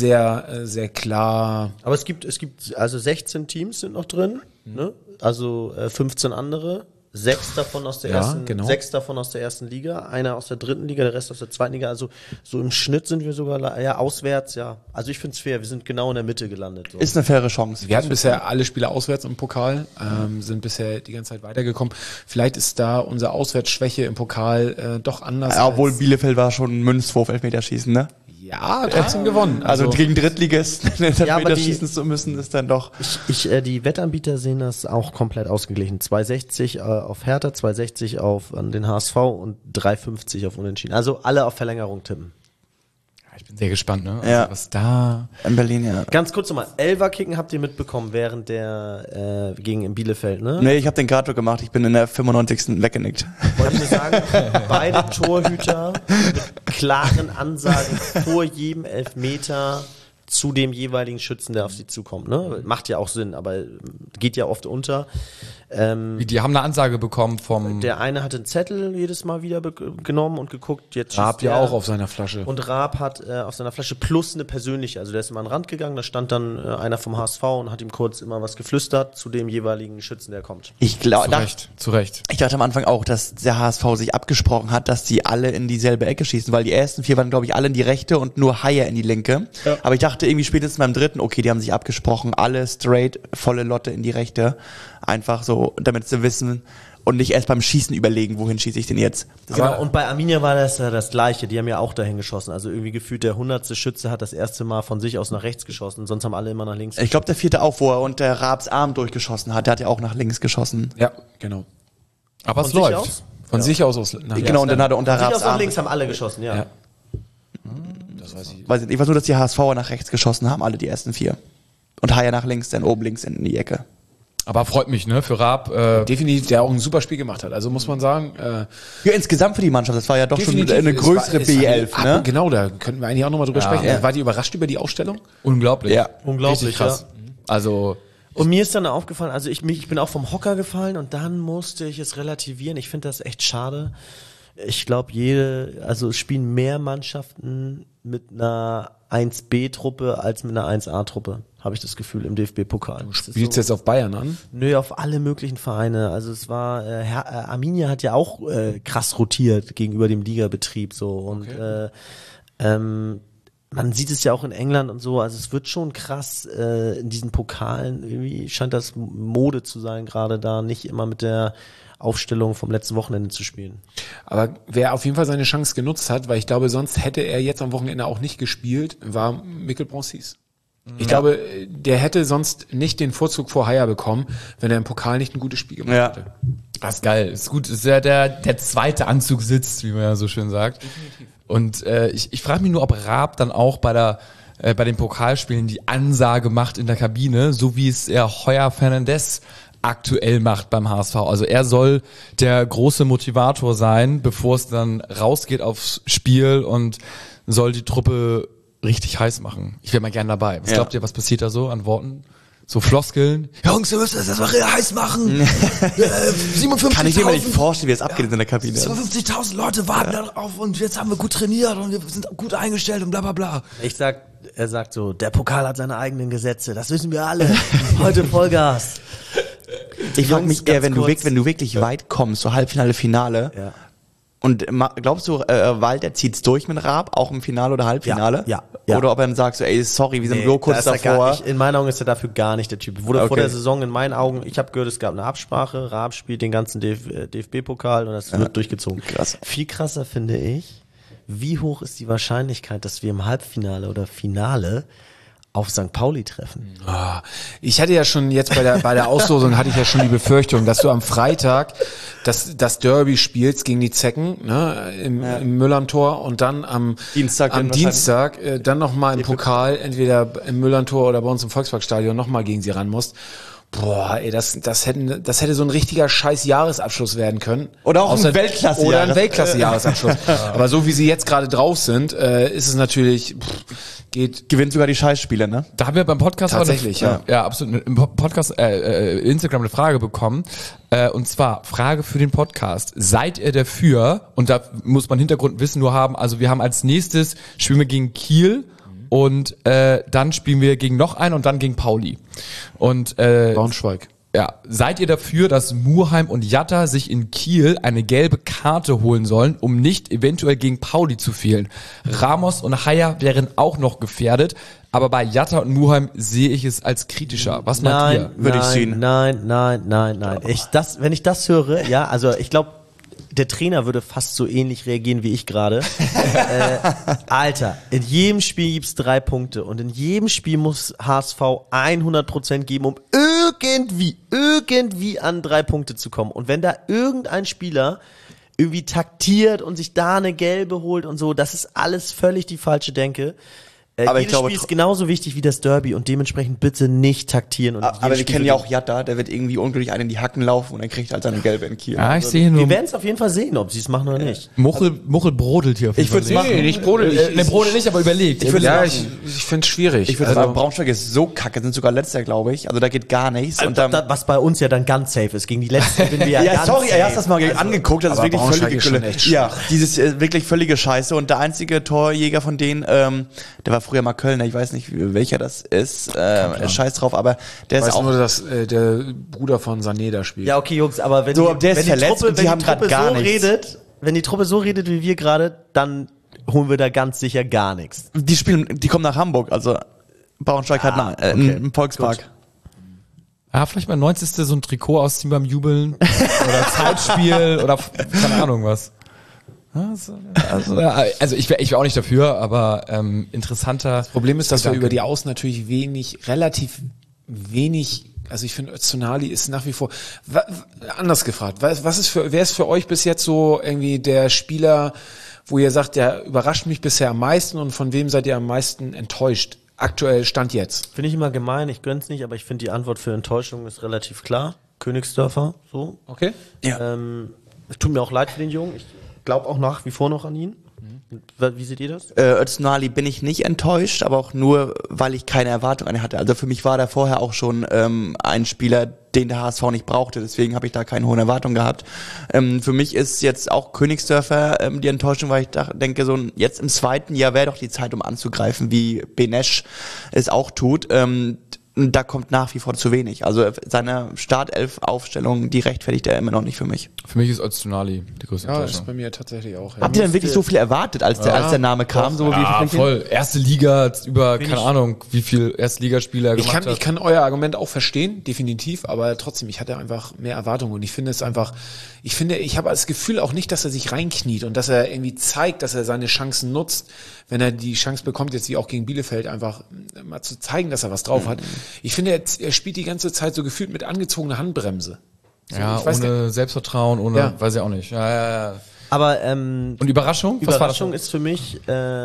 sehr klar. Aber es gibt also 16 Teams sind noch drin, ne? Also 15 andere, 6 davon aus der Ja, ersten, genau. 6 davon aus der ersten Liga, einer aus der dritten Liga, der Rest aus der zweiten Liga. Also so im Schnitt sind wir sogar auswärts, ja. Also ich finde es fair, wir sind genau in der Mitte gelandet. So. Ist eine faire Chance. Wir hatten bisher alle Spiele auswärts im Pokal, sind bisher die ganze Zeit weitergekommen. Vielleicht ist da unsere Auswärtsschwäche im Pokal doch anders. Ja, obwohl als- Bielefeld war schon Münzwurf, Elfmeterschießen, ne? Ja, trotzdem gewonnen. Also gegen Drittligisten Ja, aber die- schießen zu müssen, ist dann doch... Die Wettanbieter sehen das auch komplett ausgeglichen. 2,60 auf Hertha, 2,60 an den HSV und 3,50 auf Unentschieden. Also alle auf Verlängerung tippen. Ich bin sehr gespannt, ne? Also, Ja. was da... In Berlin, ja. Ganz kurz nochmal, Elferkicken habt ihr mitbekommen während der gegen in Bielefeld, ne? Nee, ich habe den Grato gemacht, ich bin in der 95. weggenickt. Wollte ich nur sagen, beide Torhüter mit klaren Ansagen vor jedem Elfmeter zu dem jeweiligen Schützen, der auf sie zukommt. Ne? Macht ja auch Sinn, aber geht ja oft unter. Die haben eine Ansage bekommen vom... Der eine hat den Zettel jedes Mal wieder genommen und geguckt. Jetzt Raab schießt ja der. auch auf seiner Flasche. Und Raab hat auf seiner Flasche plus eine persönliche, also der ist immer an den Rand gegangen, da stand dann einer vom HSV und hat ihm kurz immer was geflüstert zu dem jeweiligen Schützen, der kommt. Ich glaube, Zu Recht. ich dachte am Anfang auch, dass der HSV sich abgesprochen hat, dass die alle in dieselbe Ecke schießen, weil die ersten 4 waren, glaube ich, alle in die rechte und nur Haier in die linke. Ja. Aber ich dachte irgendwie spätestens beim dritten, okay, die haben sich abgesprochen, alle straight, volle Lotte in die rechte. Einfach so, damit sie wissen und nicht erst beim Schießen überlegen, wohin schieße ich denn jetzt. Genau, und bei Arminia war das ja das Gleiche, die haben ja auch dahin geschossen, also irgendwie gefühlt der 100. Schütze hat das erste Mal von sich aus nach rechts geschossen, sonst haben alle immer nach links Ich glaube, der 4. auch, wo er unter Raabs Arm durchgeschossen hat, der hat ja auch nach links geschossen. Ja, genau. Aber es Von sich läuft. aus? Von sich aus nach Genau, und dann hat er unter Von sich Raabs aus nach Arm. links haben alle geschossen, ja. Ja. Das weiß ich. Weiß ich weiß nur, dass die HSVer nach rechts geschossen haben, alle die ersten 4. Und Haier nach links, dann oben links in die Ecke. Aber freut mich, ne? Für Raab. Definitiv, der auch ein super Spiel gemacht hat. Also muss man sagen, Ja, insgesamt für die Mannschaft, das war ja doch definitiv, schon eine es größere war- es B11, war- ne? Genau, da könnten wir eigentlich auch nochmal drüber sprechen. Ja. Wart ihr überrascht über die Ausstellung? Unglaublich. Ja. Unglaublich, Richtig krass. Also, Und mir ist dann aufgefallen, also ich bin auch vom Hocker gefallen und dann musste ich es relativieren. Ich finde das echt schade. Ich glaube, es spielen mehr Mannschaften mit einer 1B-Truppe als mit einer 1A-Truppe, habe ich das Gefühl, im DFB-Pokal. Du Spielst jetzt auf Bayern an? Nö, auf alle möglichen Vereine. Also es war, Arminia hat ja auch krass rotiert gegenüber dem Ligabetrieb so und man sieht es ja auch in England und so, also es wird schon krass in diesen Pokalen, irgendwie scheint das Mode zu sein, gerade da nicht immer mit der Aufstellung vom letzten Wochenende zu spielen. Aber wer auf jeden Fall seine Chance genutzt hat, weil ich glaube, sonst hätte er jetzt am Wochenende auch nicht gespielt, war Mikkel Bronsis. Ich glaube, der hätte sonst nicht den Vorzug vor Haier bekommen, wenn er im Pokal nicht ein gutes Spiel gemacht Ja. hätte. das ist geil. Ist gut. Ist ja der zweite Anzug sitzt, wie man ja so schön sagt. Und ich frage mich nur, ob Raab dann auch bei den Pokalspielen die Ansage macht in der Kabine, so wie es Heuer Fernandes aktuell macht beim HSV. Also er soll der große Motivator sein, bevor es dann rausgeht aufs Spiel und soll die Truppe richtig heiß machen. Ich wäre mal gern dabei. Was glaubt ihr, was passiert da so an Worten? So Floskeln? Jungs, wir müssen das erstmal heiß machen. 57.000. Kann ich mir mal nicht vorstellen, wie es abgeht in der Kabine. 52.000 Leute warten darauf und jetzt haben wir gut trainiert und wir sind gut eingestellt und bla bla bla. Er sagt so, der Pokal hat seine eigenen Gesetze, das wissen wir alle. Heute Vollgas. Ich frage mich eher, ganz wenn du kurz. wirklich weit kommst, so Halbfinale, Finale, Ja. Und glaubst du, Walter zieht's durch mit Raab, auch im Finale oder Halbfinale? Ja. Oder ob er dann sagt, so, ey, sorry, wir sind so kurz davor. In meinen Augen ist er dafür gar nicht der Typ. Wurde vor der Saison in meinen Augen, ich habe gehört, es gab eine Absprache, Raab spielt den ganzen DFB-Pokal und das wird durchgezogen. Krass. Viel krasser finde ich, wie hoch ist die Wahrscheinlichkeit, dass wir im Halbfinale oder Finale auf St. Pauli treffen? Ich hatte ja schon jetzt bei der Auslosung hatte ich ja schon die Befürchtung, dass du am Freitag das Derby spielst gegen die Zecken, ne, im Müllerntor und dann am Dienstag dann nochmal im Pokal, entweder im Müllerntor oder bei uns im Volksparkstadion nochmal gegen sie ran musst. Boah, ey, das hätte so ein richtiger scheiß Jahresabschluss werden können. Oder auch ein Weltklasse-Jahresabschluss. Aber so wie sie jetzt gerade drauf sind, ist es natürlich, gewinnt sogar die Scheißspiele, ne? Da haben wir beim Podcast tatsächlich, ja, absolut, im Podcast Instagram eine Frage bekommen, und zwar Frage für den Podcast: Seid ihr dafür? Und da muss man Hintergrundwissen nur haben. Also wir haben als nächstes spielen wir gegen Kiel. Und dann spielen wir gegen noch einen und dann gegen Pauli. Und Braunschweig. Ja, seid ihr dafür, dass Muheim und Jatta sich in Kiel eine gelbe Karte holen sollen, um nicht eventuell gegen Pauli zu fehlen? Ramos und Haya wären auch noch gefährdet, aber bei Jatta und Muheim sehe ich es als kritischer. Was meint ihr? Würde ich sehen. Nein. Wenn ich das höre, ja, also ich glaube, der Trainer würde fast so ähnlich reagieren wie ich gerade. Alter, in jedem Spiel gibt's 3 Punkte und in jedem Spiel muss HSV 100% geben, um irgendwie an 3 Punkte zu kommen. Und wenn da irgendein Spieler irgendwie taktiert und sich da eine gelbe holt und so, das ist alles völlig die falsche Denke. Aber jedes Spiel ist genauso wichtig wie das Derby und dementsprechend bitte nicht taktieren. Und aber wir kennen ja auch Jatta, der wird irgendwie unglücklich einen in die Hacken laufen und dann kriegt halt seine gelbe in Kiel. Ja, ich sehe nur. Wir werden es auf jeden Fall sehen, ob sie es machen oder nicht. Muchel brodelt hier auf jeden Fall. Ich würde es machen. Nicht brodelt. Brodelt nicht, aber überlegt. Ich finde es schwierig. Ich würde sagen, Braunschweig ist so kacke, sind sogar Letzter, glaube ich. Also da geht gar nichts. Und was bei uns ja dann ganz safe ist. Gegen die Letzten bin wir ja ganz sorry, safe. hast das mal angeguckt. Das ist wirklich völlige Gülle. Ja, dieses wirklich völlige Scheiße. Und der einzige Torjäger von denen, der war früher mal Kölner, ich weiß nicht, welcher das ist, scheiß drauf, aber der ist auch nur, dass der Bruder von Sané da spielt. Ja, okay, Jungs, aber wenn die Truppe so redet wie wir gerade, dann holen wir da ganz sicher gar nichts. Die kommen nach Hamburg, also Braunschweig hat einen Volkspark. Gut. Ja, vielleicht mal 90. so ein Trikot ausziehen beim Jubeln oder Zeitspiel oder keine Ahnung was. Also ich wäre auch nicht dafür, aber interessanter. Das Problem ist, dass wir über die Außen natürlich relativ wenig, also ich finde Öztunali ist nach wie vor, anders gefragt, wer ist für euch bis jetzt so irgendwie der Spieler, wo ihr sagt, der überrascht mich bisher am meisten und von wem seid ihr am meisten enttäuscht? Aktuell Stand jetzt. Finde ich immer gemein, ich gönn's nicht, aber ich finde die Antwort für Enttäuschung ist relativ klar. Königsdörfer, so. Okay. Ja. Es tut mir auch leid für den Jungen. Ich glaube auch nach wie vor noch an ihn. Wie seht ihr das? Öztunali bin ich nicht enttäuscht, aber auch nur, weil ich keine Erwartung an ihn hatte. Also für mich war der vorher auch schon ein Spieler, den der HSV nicht brauchte. Deswegen habe ich da keine hohen Erwartungen gehabt. Für mich ist jetzt auch Königsdörfer die Enttäuschung, weil ich denke, so jetzt im 2. Jahr wäre doch die Zeit, um anzugreifen, wie Benesch es auch tut. Da kommt nach wie vor zu wenig. Also seine Startelf-Aufstellung, die rechtfertigt er immer noch nicht für mich. Für mich ist Öztunali die größte Enttäuschung. Ja, ist bei mir tatsächlich auch. Ja. Habt ihr denn wirklich so viel erwartet, als der Name kam? So voll. Erste Liga, keine Ahnung, wie viel Erstligaspieler gemacht hat. Ich kann euer Argument auch verstehen, definitiv, aber trotzdem, ich hatte einfach mehr Erwartungen und ich finde, ich habe das Gefühl auch nicht, dass er sich reinkniet und dass er irgendwie zeigt, dass er seine Chancen nutzt, wenn er die Chance bekommt, jetzt wie auch gegen Bielefeld, einfach mal zu zeigen, dass er was drauf hat. Ich finde, er spielt die ganze Zeit so gefühlt mit angezogener Handbremse. So, ja, ohne Selbstvertrauen, weiß ich auch nicht. Ja. Aber und Überraschung? Überraschung ist für mich,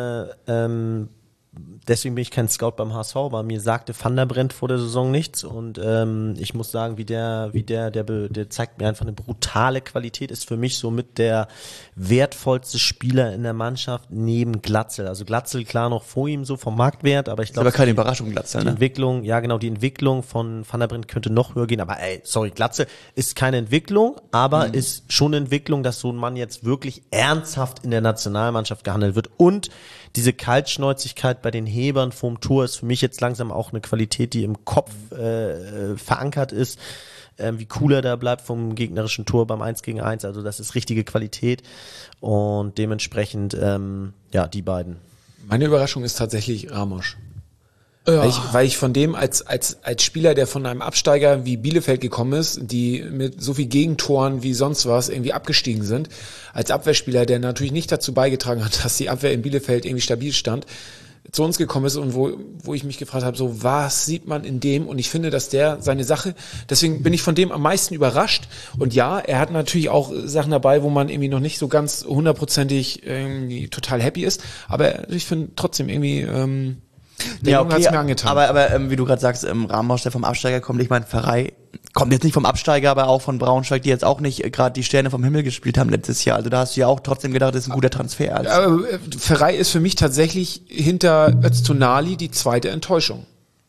deswegen bin ich kein Scout beim HSV, aber mir sagte Van der Brent vor der Saison nichts und ich muss sagen, der zeigt mir einfach eine brutale Qualität, ist für mich somit der wertvollste Spieler in der Mannschaft neben Glatzel. Also Glatzel klar noch vor ihm so vom Marktwert, aber ich glaube, aber keine Überraschung Glatzel, die Entwicklung, die Entwicklung von Van der Brent könnte noch höher gehen, aber Glatzel ist keine Entwicklung, aber ist schon eine Entwicklung, dass so ein Mann jetzt wirklich ernsthaft in der Nationalmannschaft gehandelt wird und diese Kaltschnäuzigkeit bei den Hebern vorm Tor ist für mich jetzt langsam auch eine Qualität, die im Kopf verankert ist. wie cool er da bleibt vom gegnerischen Tor beim 1-gegen-1. Also das ist richtige Qualität und dementsprechend, die beiden. Meine Überraschung ist tatsächlich Ramos. Ja. Weil ich von dem als Spieler, der von einem Absteiger wie Bielefeld gekommen ist, die mit so viel Gegentoren wie sonst was irgendwie abgestiegen sind, als Abwehrspieler, der natürlich nicht dazu beigetragen hat, dass die Abwehr in Bielefeld irgendwie stabil stand, zu uns gekommen ist und wo ich mich gefragt habe, so was sieht man in dem? Und ich finde, dass der seine Sache, deswegen bin ich von dem am meisten überrascht. Und ja, er hat natürlich auch Sachen dabei, wo man irgendwie noch nicht so ganz hundertprozentig irgendwie total happy ist. Aber ich finde trotzdem irgendwie der Junge hat's mir angetan. Aber wie du gerade sagst, Ramos, der vom Absteiger kommt, ich meine, Ferrei kommt jetzt nicht vom Absteiger, aber auch von Braunschweig, die jetzt auch nicht gerade die Sterne vom Himmel gespielt haben letztes Jahr. Also da hast du ja auch trotzdem gedacht, das ist ein guter Transfer. Also. Aber Ferrei ist für mich tatsächlich hinter Öztunali die zweite Enttäuschung.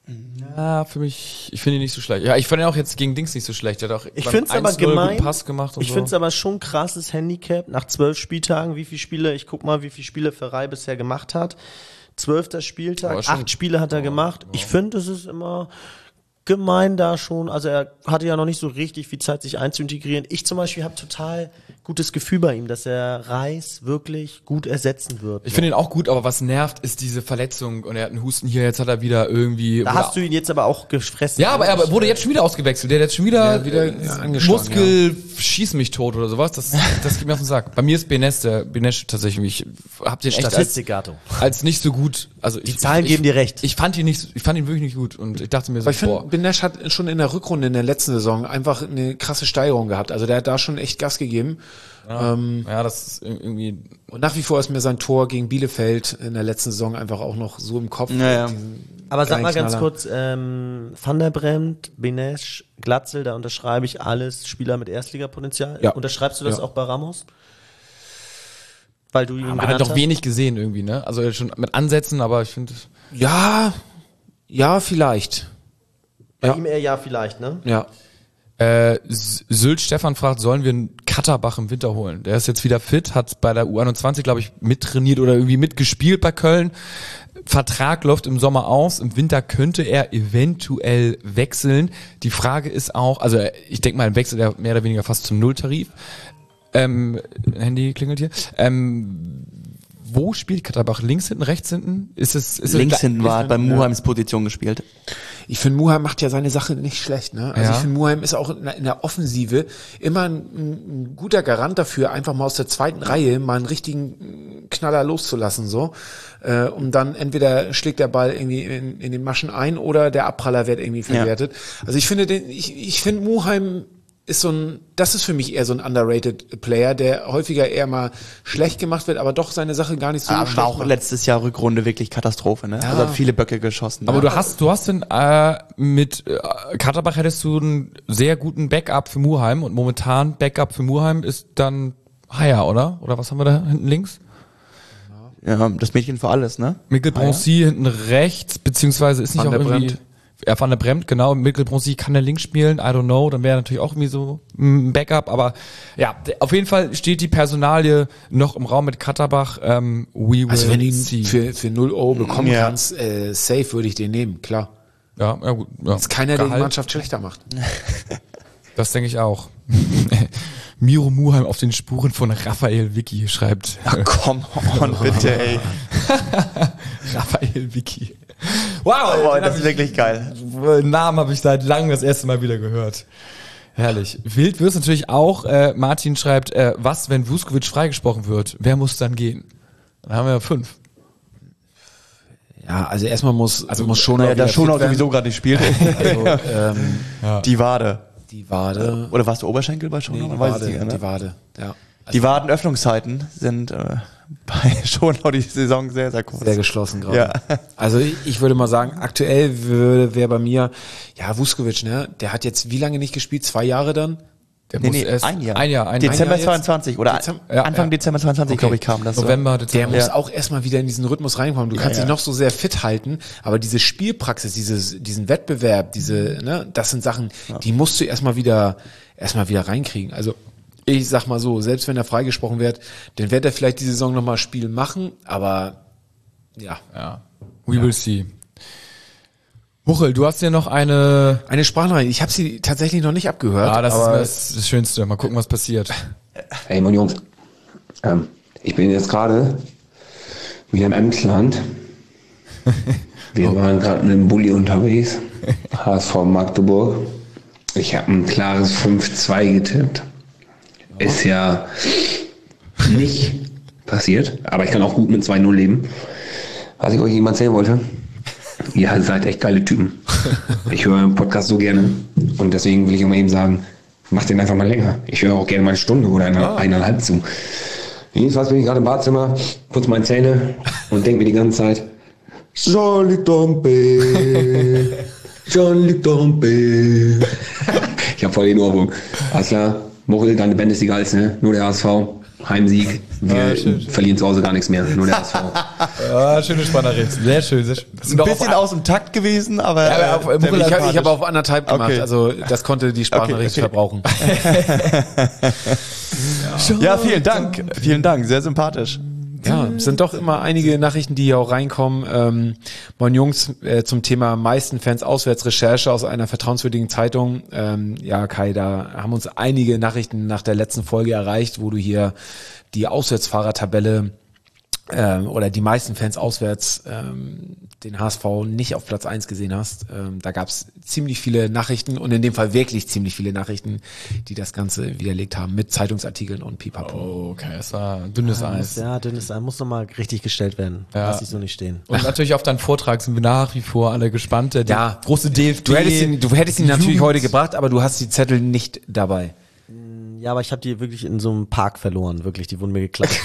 Ja, für mich, ich finde ihn nicht so schlecht. Ja, ich fand ihn auch jetzt gegen Dings nicht so schlecht. Der hat auch ich finde es aber gemein. Pass gemacht und ich finde es aber schon krasses Handicap. Nach 12 Spieltagen, wie viele Spiele Ferrei bisher gemacht hat. 12. Spieltag, 8 Spiele hat er gemacht. Ich finde, es ist immer gemein da schon. Also er hatte ja noch nicht so richtig viel Zeit, sich einzuintegrieren. Ich zum Beispiel habe total gutes Gefühl bei ihm, dass er Reis wirklich gut ersetzen wird. Ich finde ihn auch gut, aber was nervt, ist diese Verletzung. Und er hat einen Husten hier, jetzt hat er wieder irgendwie... Da hast du ihn jetzt aber auch gefressen. Ja, aber er wurde jetzt schon wieder ausgewechselt. Der hat jetzt schon wieder Muskel, schieß mich tot oder sowas. Das geht mir auf den Sack. Bei mir ist Benesch tatsächlich, ich hab den echt als nicht so gut... Also die Zahlen geben dir recht. Ich fand ihn wirklich nicht gut und ich dachte mir so, ich finde, Benesch hat schon in der Rückrunde in der letzten Saison einfach eine krasse Steigerung gehabt. Also der hat da schon echt Gas gegeben. Ja, das ist irgendwie... Und nach wie vor ist mir sein Tor gegen Bielefeld in der letzten Saison einfach auch noch so im Kopf. Ja. Aber sag mal ganz kurz, Van der Bremt, Benesch, Glatzel, da unterschreibe ich alles Spieler mit Erstligapotenzial. Ja. Unterschreibst du das auch bei Ramos? Weil du ihn man hat doch wenig gesehen irgendwie, ne? Also schon mit Ansätzen, aber ich finde... Ja, vielleicht. Bei ihm eher vielleicht, ne? Ja. Sylt Stefan fragt, sollen wir einen Katterbach im Winter holen? Der ist jetzt wieder fit, hat bei der U21, glaube ich, mittrainiert oder irgendwie mitgespielt bei Köln. Vertrag läuft im Sommer aus, im Winter könnte er eventuell wechseln. Die Frage ist auch, also ich denke mal, wechselt er mehr oder weniger fast zum Nulltarif. Handy klingelt hier. Wo spielt Katterbach? Links hinten, rechts hinten? Links hinten war bei Muheims Position gespielt. Ich finde, Muheim macht ja seine Sache nicht schlecht, ne? Also ich finde, Muheim ist auch in der Offensive immer ein guter Garant dafür, einfach mal aus der zweiten Reihe mal einen richtigen Knaller loszulassen, so. Und dann entweder schlägt der Ball irgendwie in den Maschen ein oder der Abpraller wird irgendwie verwertet. Ja. Also ich finde, ich finde Muheim ist das ist für mich eher so ein underrated Player, der häufiger eher mal schlecht gemacht wird, aber doch seine Sache gar nicht so schlecht war auch macht. Letztes Jahr Rückrunde wirklich Katastrophe, ne? Ja. Also viele Böcke geschossen. Aber du hast denn mit Katterbach hättest du einen sehr guten Backup für Muheim und momentan Backup für Muheim ist dann Haier, oder? Oder was haben wir da hinten links? Ja, das Mädchen für alles, ne? Mikkel Bronzy hinten rechts, beziehungsweise ist nicht auch irgendwie... Van der Bremt, genau, Mikkel Bronzy kann der links spielen, I don't know, dann wäre natürlich auch irgendwie so ein Backup, aber ja, auf jeden Fall steht die Personalie noch im Raum mit Katterbach, also wenn du ihn für 0 Euro bekommen kannst, safe würde ich den nehmen, klar. Ja gut. Ja. Ist keiner, der die Mannschaft schlechter macht. Das denke ich auch. Miro Muheim auf den Spuren von Raphael Vicky schreibt. Ach komm on, bitte, ey. Raphael Vicky. Wow, das ist wirklich geil. Namen habe ich seit langem das erste Mal wieder gehört. Herrlich. Wild wird's natürlich auch. Martin schreibt, was, wenn Vuskovic freigesprochen wird? Wer muss dann gehen? Dann haben wir 5. Ja, also erstmal muss schon der Schonau sowieso gerade nicht spielt. Also, Die Wade. Oder warst du Oberschenkel bei Schonau? Nee, die Wade, ja. Die Wadenöffnungszeiten sind bei Schonau die Saison sehr, sehr kurz. Sehr geschlossen gerade. Ja. Also ich würde mal sagen, aktuell wäre bei mir, Vuskovic, ne? Der hat jetzt wie lange nicht gespielt? 2 Jahre dann? Der muss erst ein Jahr. Dezember 22 oder Anfang Dezember 22, glaube ich, kam das. November, Dezember. Der muss auch erstmal wieder in diesen Rhythmus reinkommen. Du kannst dich noch so sehr fit halten, aber diese Spielpraxis, diesen Wettbewerb, das sind Sachen, die musst du erstmal wieder reinkriegen. Also ich sag mal so, selbst wenn er freigesprochen wird, dann wird er vielleicht die Saison nochmal Spiel machen, aber We will see. Muchel, du hast ja noch eine Sprachnachricht. Ich habe sie tatsächlich noch nicht abgehört. Ah, das ist das Schönste. Mal gucken, was passiert. Hey, Mann, Jungs. Ich bin jetzt gerade wieder im Emsland. Wir waren gerade mit dem Bulli unterwegs. HSV Magdeburg. Ich habe ein klares 5-2 getippt. Ist ja nicht passiert, aber ich kann auch gut mit 2-0 leben. Was ich euch eben erzählen wollte, ihr seid echt geile Typen. Ich höre euren Podcast so gerne und deswegen will ich mal eben sagen, macht den einfach mal länger. Ich höre auch gerne mal eine Stunde oder eineinhalb zu. Jedenfalls bin ich gerade im Badezimmer, putze meine Zähne und denke mir die ganze Zeit, Jean-Luc Dompe, Jean-Luc Dompe. Ich habe voll den Ohrwurm. Alles klar, Muchel, deine Band ist die geilste, nur der HSV. Heimsieg, wir verlieren zu Hause gar nichts mehr, nur der HSV. Ah, schöne Sprachnachricht, sehr schön. Sehr schön. Ein bisschen aus dem Takt gewesen, aber ich habe auf 1,5 gemacht, also das konnte die Sprachnachricht verbrauchen. Ja, vielen Dank, sehr sympathisch. Ja, es sind doch immer einige Nachrichten, die hier auch reinkommen. Moin Jungs, zum Thema meisten Fans Auswärtsrecherche aus einer vertrauenswürdigen Zeitung. Ja, Kai, da haben uns einige Nachrichten nach der letzten Folge erreicht, wo du hier die Auswärtsfahrertabelle oder die meisten Fans auswärts den HSV nicht auf Platz 1 gesehen hast. Da gab es ziemlich viele Nachrichten und in dem Fall wirklich ziemlich viele Nachrichten, die das Ganze widerlegt haben mit Zeitungsartikeln und Pipapo. Oh, okay, das war dünnes Eis. Ja, dünnes Eis muss nochmal richtig gestellt werden. Ja. Lass ich so nicht stehen. Und natürlich auf deinen Vortrag sind wir nach wie vor alle gespannt. Der große DFB. Du hättest ihn natürlich heute gebracht, aber du hast die Zettel nicht dabei. Ja, aber ich habe die wirklich in so einem Park verloren, wirklich, die wurden mir geklaut.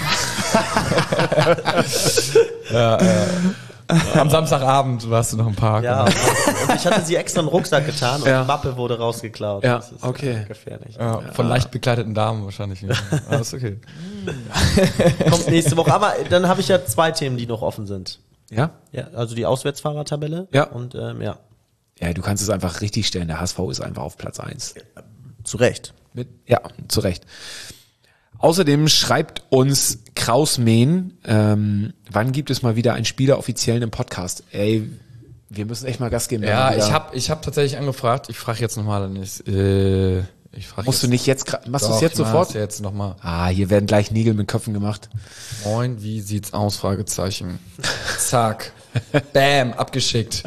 Am Samstagabend warst du noch im Park. Ja, und ich hatte sie extra in den Rucksack getan und die Mappe wurde rausgeklaut. Ja, das ist okay. Gefährlich. Ja, von leicht bekleideten Damen wahrscheinlich. Aber ist okay. Kommt nächste Woche. Aber dann habe ich ja 2 Themen, die noch offen sind. Ja? Ja, also die Auswärtsfahrertabelle. Ja. Und ja. Ja, du kannst es einfach richtig stellen. Der HSV ist einfach auf Platz 1. Zu Recht. Ja, zu Recht. Außerdem schreibt uns Krausmehn, wann gibt es mal wieder einen Spieler offiziellen im Podcast? Ey, wir müssen echt mal Gas geben. Ja, ich hab tatsächlich angefragt. Ich frage jetzt nochmal. Musst du nicht jetzt, machst du es jetzt sofort? Jetzt noch mal. Hier werden gleich Nägel mit Köpfen gemacht. Moin, wie sieht's aus? Fragezeichen. Zack. Bam, abgeschickt.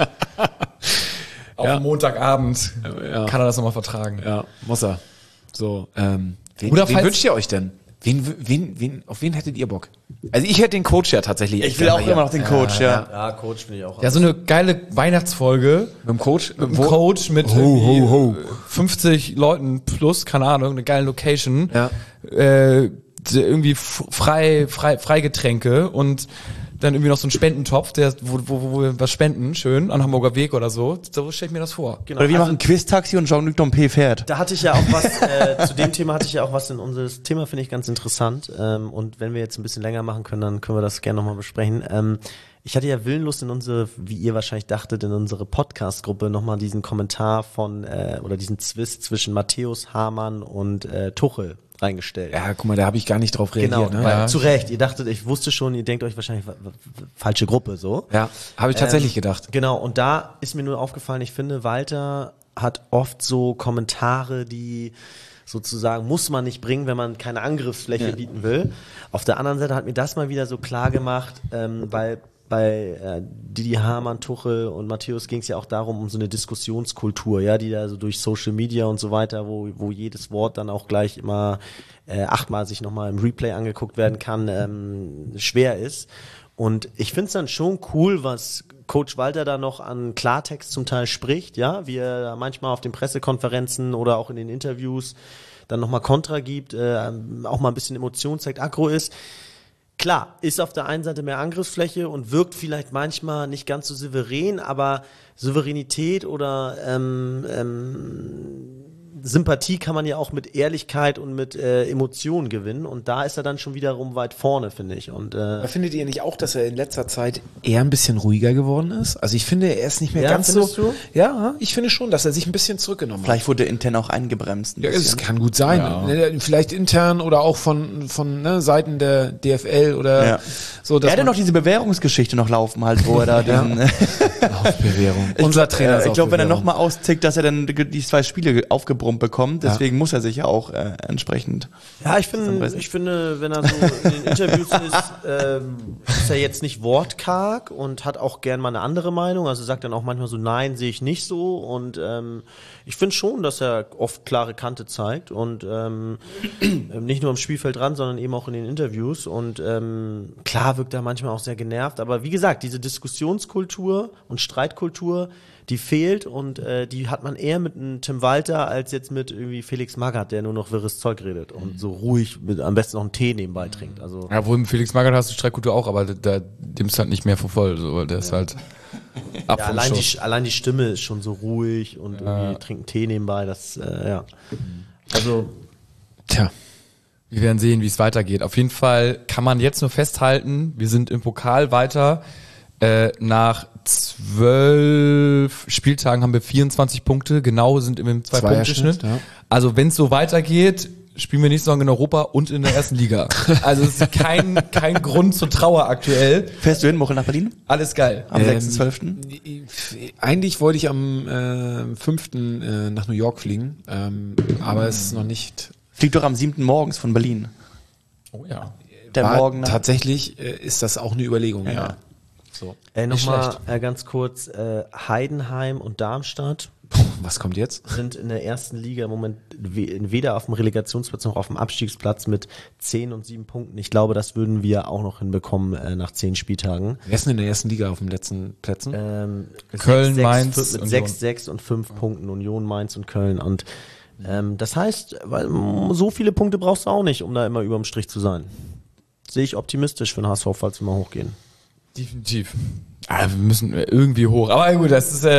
Auf Montagabend kann er das nochmal vertragen. Ja, muss er. So, wen falls- wünscht ihr euch denn? Auf wen hättet ihr Bock? Also ich hätte den Coach ja tatsächlich. Ich will auch immer noch den Coach, ja. Ja, Coach bin ich auch. Ja, so eine geile Weihnachtsfolge. Mit dem Coach? Mit dem Coach mit irgendwie 50 Leuten plus, keine Ahnung, eine geile Location. Ja. Irgendwie Freigetränke und dann irgendwie noch so ein Spendentopf, wo wir was spenden, schön, an Hamburger Weg oder so. So stelle ich mir das vor. Genau. Oder wir machen Quiz-Taxi und Jean-Luc Dompe fährt. Da hatte ich ja auch was, zu dem Thema hatte ich ja auch was in unseres Thema, finde ich ganz interessant. Und wenn wir jetzt ein bisschen länger machen können, dann können wir das gerne nochmal besprechen. Ich hatte ja willenlos in unsere, wie ihr wahrscheinlich dachtet, in unsere Podcast-Gruppe nochmal diesen Kommentar von, oder diesen Zwist zwischen Matthäus, Hamann und Tuchel reingestellt. Ja, guck mal, da habe ich gar nicht drauf reagiert. Genau, Ne? weil, zu Recht. Ihr dachtet, ich wusste schon, ihr denkt euch wahrscheinlich, falsche Gruppe, so. Ja, habe ich tatsächlich gedacht. Genau, und da ist mir nur aufgefallen, ich finde, Walter hat oft so Kommentare, die sozusagen muss man nicht bringen, wenn man keine Angriffsfläche bieten will. Auf der anderen Seite hat mir das mal wieder so klar gemacht, weil bei Didi Hamann, Tuchel und Matthäus ging es ja auch darum, um so eine Diskussionskultur, ja, die da so durch Social Media und so weiter, wo jedes Wort dann auch gleich immer 8-mal sich nochmal im Replay angeguckt werden kann, schwer ist. Und ich finde es dann schon cool, was Coach Walter da noch an Klartext zum Teil spricht, ja, wie er manchmal auf den Pressekonferenzen oder auch in den Interviews dann nochmal Kontra gibt, auch mal ein bisschen Emotion zeigt, aggro ist. Klar, ist auf der einen Seite mehr Angriffsfläche und wirkt vielleicht manchmal nicht ganz so souverän, aber Souveränität oder Sympathie kann man ja auch mit Ehrlichkeit und mit Emotionen gewinnen und da ist er dann schon wiederum weit vorne, finde ich. Und findet ihr nicht auch, dass er in letzter Zeit eher ein bisschen ruhiger geworden ist? Also ich finde, er ist nicht mehr ganz so. Du? Ja, ich finde schon, dass er sich ein bisschen zurückgenommen hat. Vielleicht wurde intern auch eingebremst. Ja, es kann gut sein. Ja. Vielleicht intern oder auch von Seiten der DFL oder so. Er hat ja noch diese Bewährungsgeschichte noch laufen halt, wo er da diesen Bewährung. Unser Trainer ist ich glaube, wenn er nochmal austickt, dass er dann die 2 Spiele aufgebrummt bekommt, deswegen muss er sich ja auch entsprechend. Ja, ich finde, wenn er so in den Interviews ist er jetzt nicht wortkarg und hat auch gern mal eine andere Meinung, also sagt dann auch manchmal so, nein, sehe ich nicht so und ich finde schon, dass er oft klare Kante zeigt und nicht nur am Spielfeld dran, sondern eben auch in den Interviews und klar wirkt er manchmal auch sehr genervt, aber wie gesagt, diese Diskussionskultur und Streitkultur, die fehlt und die hat man eher mit einem Tim Walter als jetzt mit irgendwie Felix Magath, der nur noch wirres Zeug redet und so ruhig mit am besten noch einen Tee nebenbei trinkt. Also ja, wohl mit Felix Magath hast du Streitkultur auch, aber dem ist halt nicht mehr voll, so, der ist halt ab ja, allein die Stimme ist schon so ruhig und irgendwie trinkt einen Tee nebenbei, das also tja. Wir werden sehen, wie es weitergeht. Auf jeden Fall kann man jetzt nur festhalten, wir sind im Pokal weiter. Nach 12 Spieltagen haben wir 24 Punkte, genau sind im 2-Punkte-Schnitt. Ja. Also wenn es so weitergeht, spielen wir nächste Saison in Europa und in der ersten Liga. Also es ist kein Grund zur Trauer aktuell. Fährst du hin, Woche nach Berlin? Alles geil. Am 6.12.? Eigentlich wollte ich am 5. Nach New York fliegen, aber es ist noch nicht... Flieg doch am 7. morgens von Berlin. Oh ja. Tatsächlich ist das auch eine Überlegung, ja. So. Nochmal ganz kurz, Heidenheim und Darmstadt. Was kommt jetzt? Sind in der ersten Liga im Moment weder auf dem Relegationsplatz noch auf dem Abstiegsplatz mit 10 und 7 Punkten. Ich glaube, das würden wir auch noch hinbekommen nach 10 Spieltagen. Wer ist denn in der ersten Liga auf den letzten Plätzen? Köln, Mainz. Mit 6 und 5 Punkten. Union, Mainz und Köln. Und das heißt, weil so viele Punkte brauchst du auch nicht, um da immer überm Strich zu sein. Sehe ich optimistisch für den HSV, falls wir mal hochgehen. Definitiv. Wir müssen irgendwie hoch. Aber gut, das ist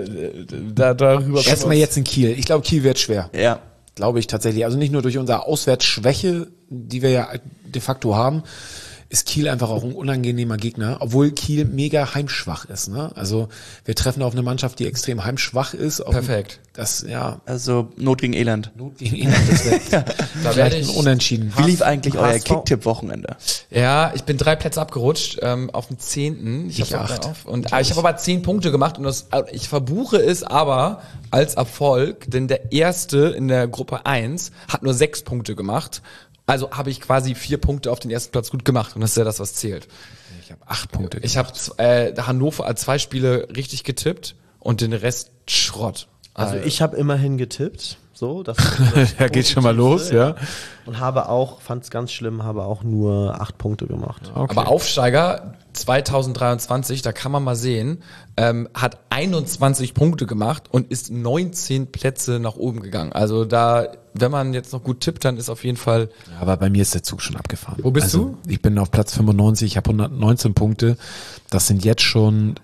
darüber. Erstmal jetzt in Kiel. Ich glaube, Kiel wird schwer. Ja. Glaube ich tatsächlich. Also nicht nur durch unsere Auswärtsschwäche, die wir ja de facto haben, ist Kiel einfach auch ein unangenehmer Gegner, obwohl Kiel mega heimschwach ist. Ne? Also wir treffen auf eine Mannschaft, die extrem heimschwach ist. Perfekt. Das, ja. Also Not gegen Elend. Not gegen Elend, das wäre da werde ich unentschieden. Wie lief eigentlich euer Kicktipp-Wochenende? Ja, ich bin 3 Plätze abgerutscht auf dem 10. Ich habe 8. Und ich habe aber 10 Punkte gemacht und ich verbuche es aber als Erfolg, denn der Erste in der Gruppe 1 hat nur 6 Punkte gemacht. Also habe ich quasi 4 Punkte auf den ersten Platz gut gemacht und das ist ja das, was zählt. Ich habe 8 Punkte gemacht. Ich habe Hannover als 2 Spiele richtig getippt und den Rest Schrott. Also ich habe immerhin getippt, so. Das da geht schon mal los, ja. Und fand es ganz schlimm, habe auch nur 8 Punkte gemacht. Okay. Aber Aufsteiger 2023, da kann man mal sehen, hat 21 Punkte gemacht und ist 19 Plätze nach oben gegangen. Also da, wenn man jetzt noch gut tippt, dann ist auf jeden Fall... Ja, aber bei mir ist der Zug schon abgefahren. Wo bist du? Ich bin auf Platz 95, ich habe 119 Punkte. Das sind jetzt schon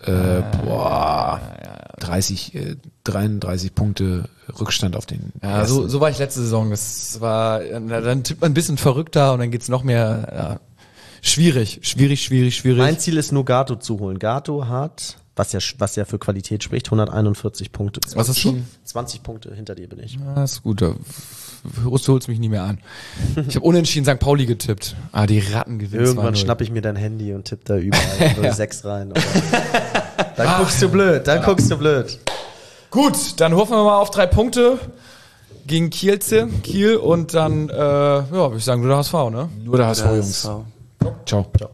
33 Punkte Rückstand auf den ersten. So war ich letzte Saison. Das war, dann tippt man ein bisschen verrückter und dann geht's noch mehr... Ja. Schwierig. Mein Ziel ist nur Gato zu holen. Gato hat, was ja für Qualität spricht, 141 Punkte. Was ist schon? 20 Punkte hinter dir bin ich. Ja, ist gut. Du holst mich nie mehr an. Ich habe unentschieden St. Pauli getippt. Die Ratten gewinnen. Irgendwann schnapp ich mir dein Handy und tipp da überall 6 rein. Dann guckst du blöd. Gut, dann hoffen wir mal auf 3 Punkte gegen Kiel und dann, würde ich sagen, nur der HSV, ne? Nur der HSV, Jungs. Ciao.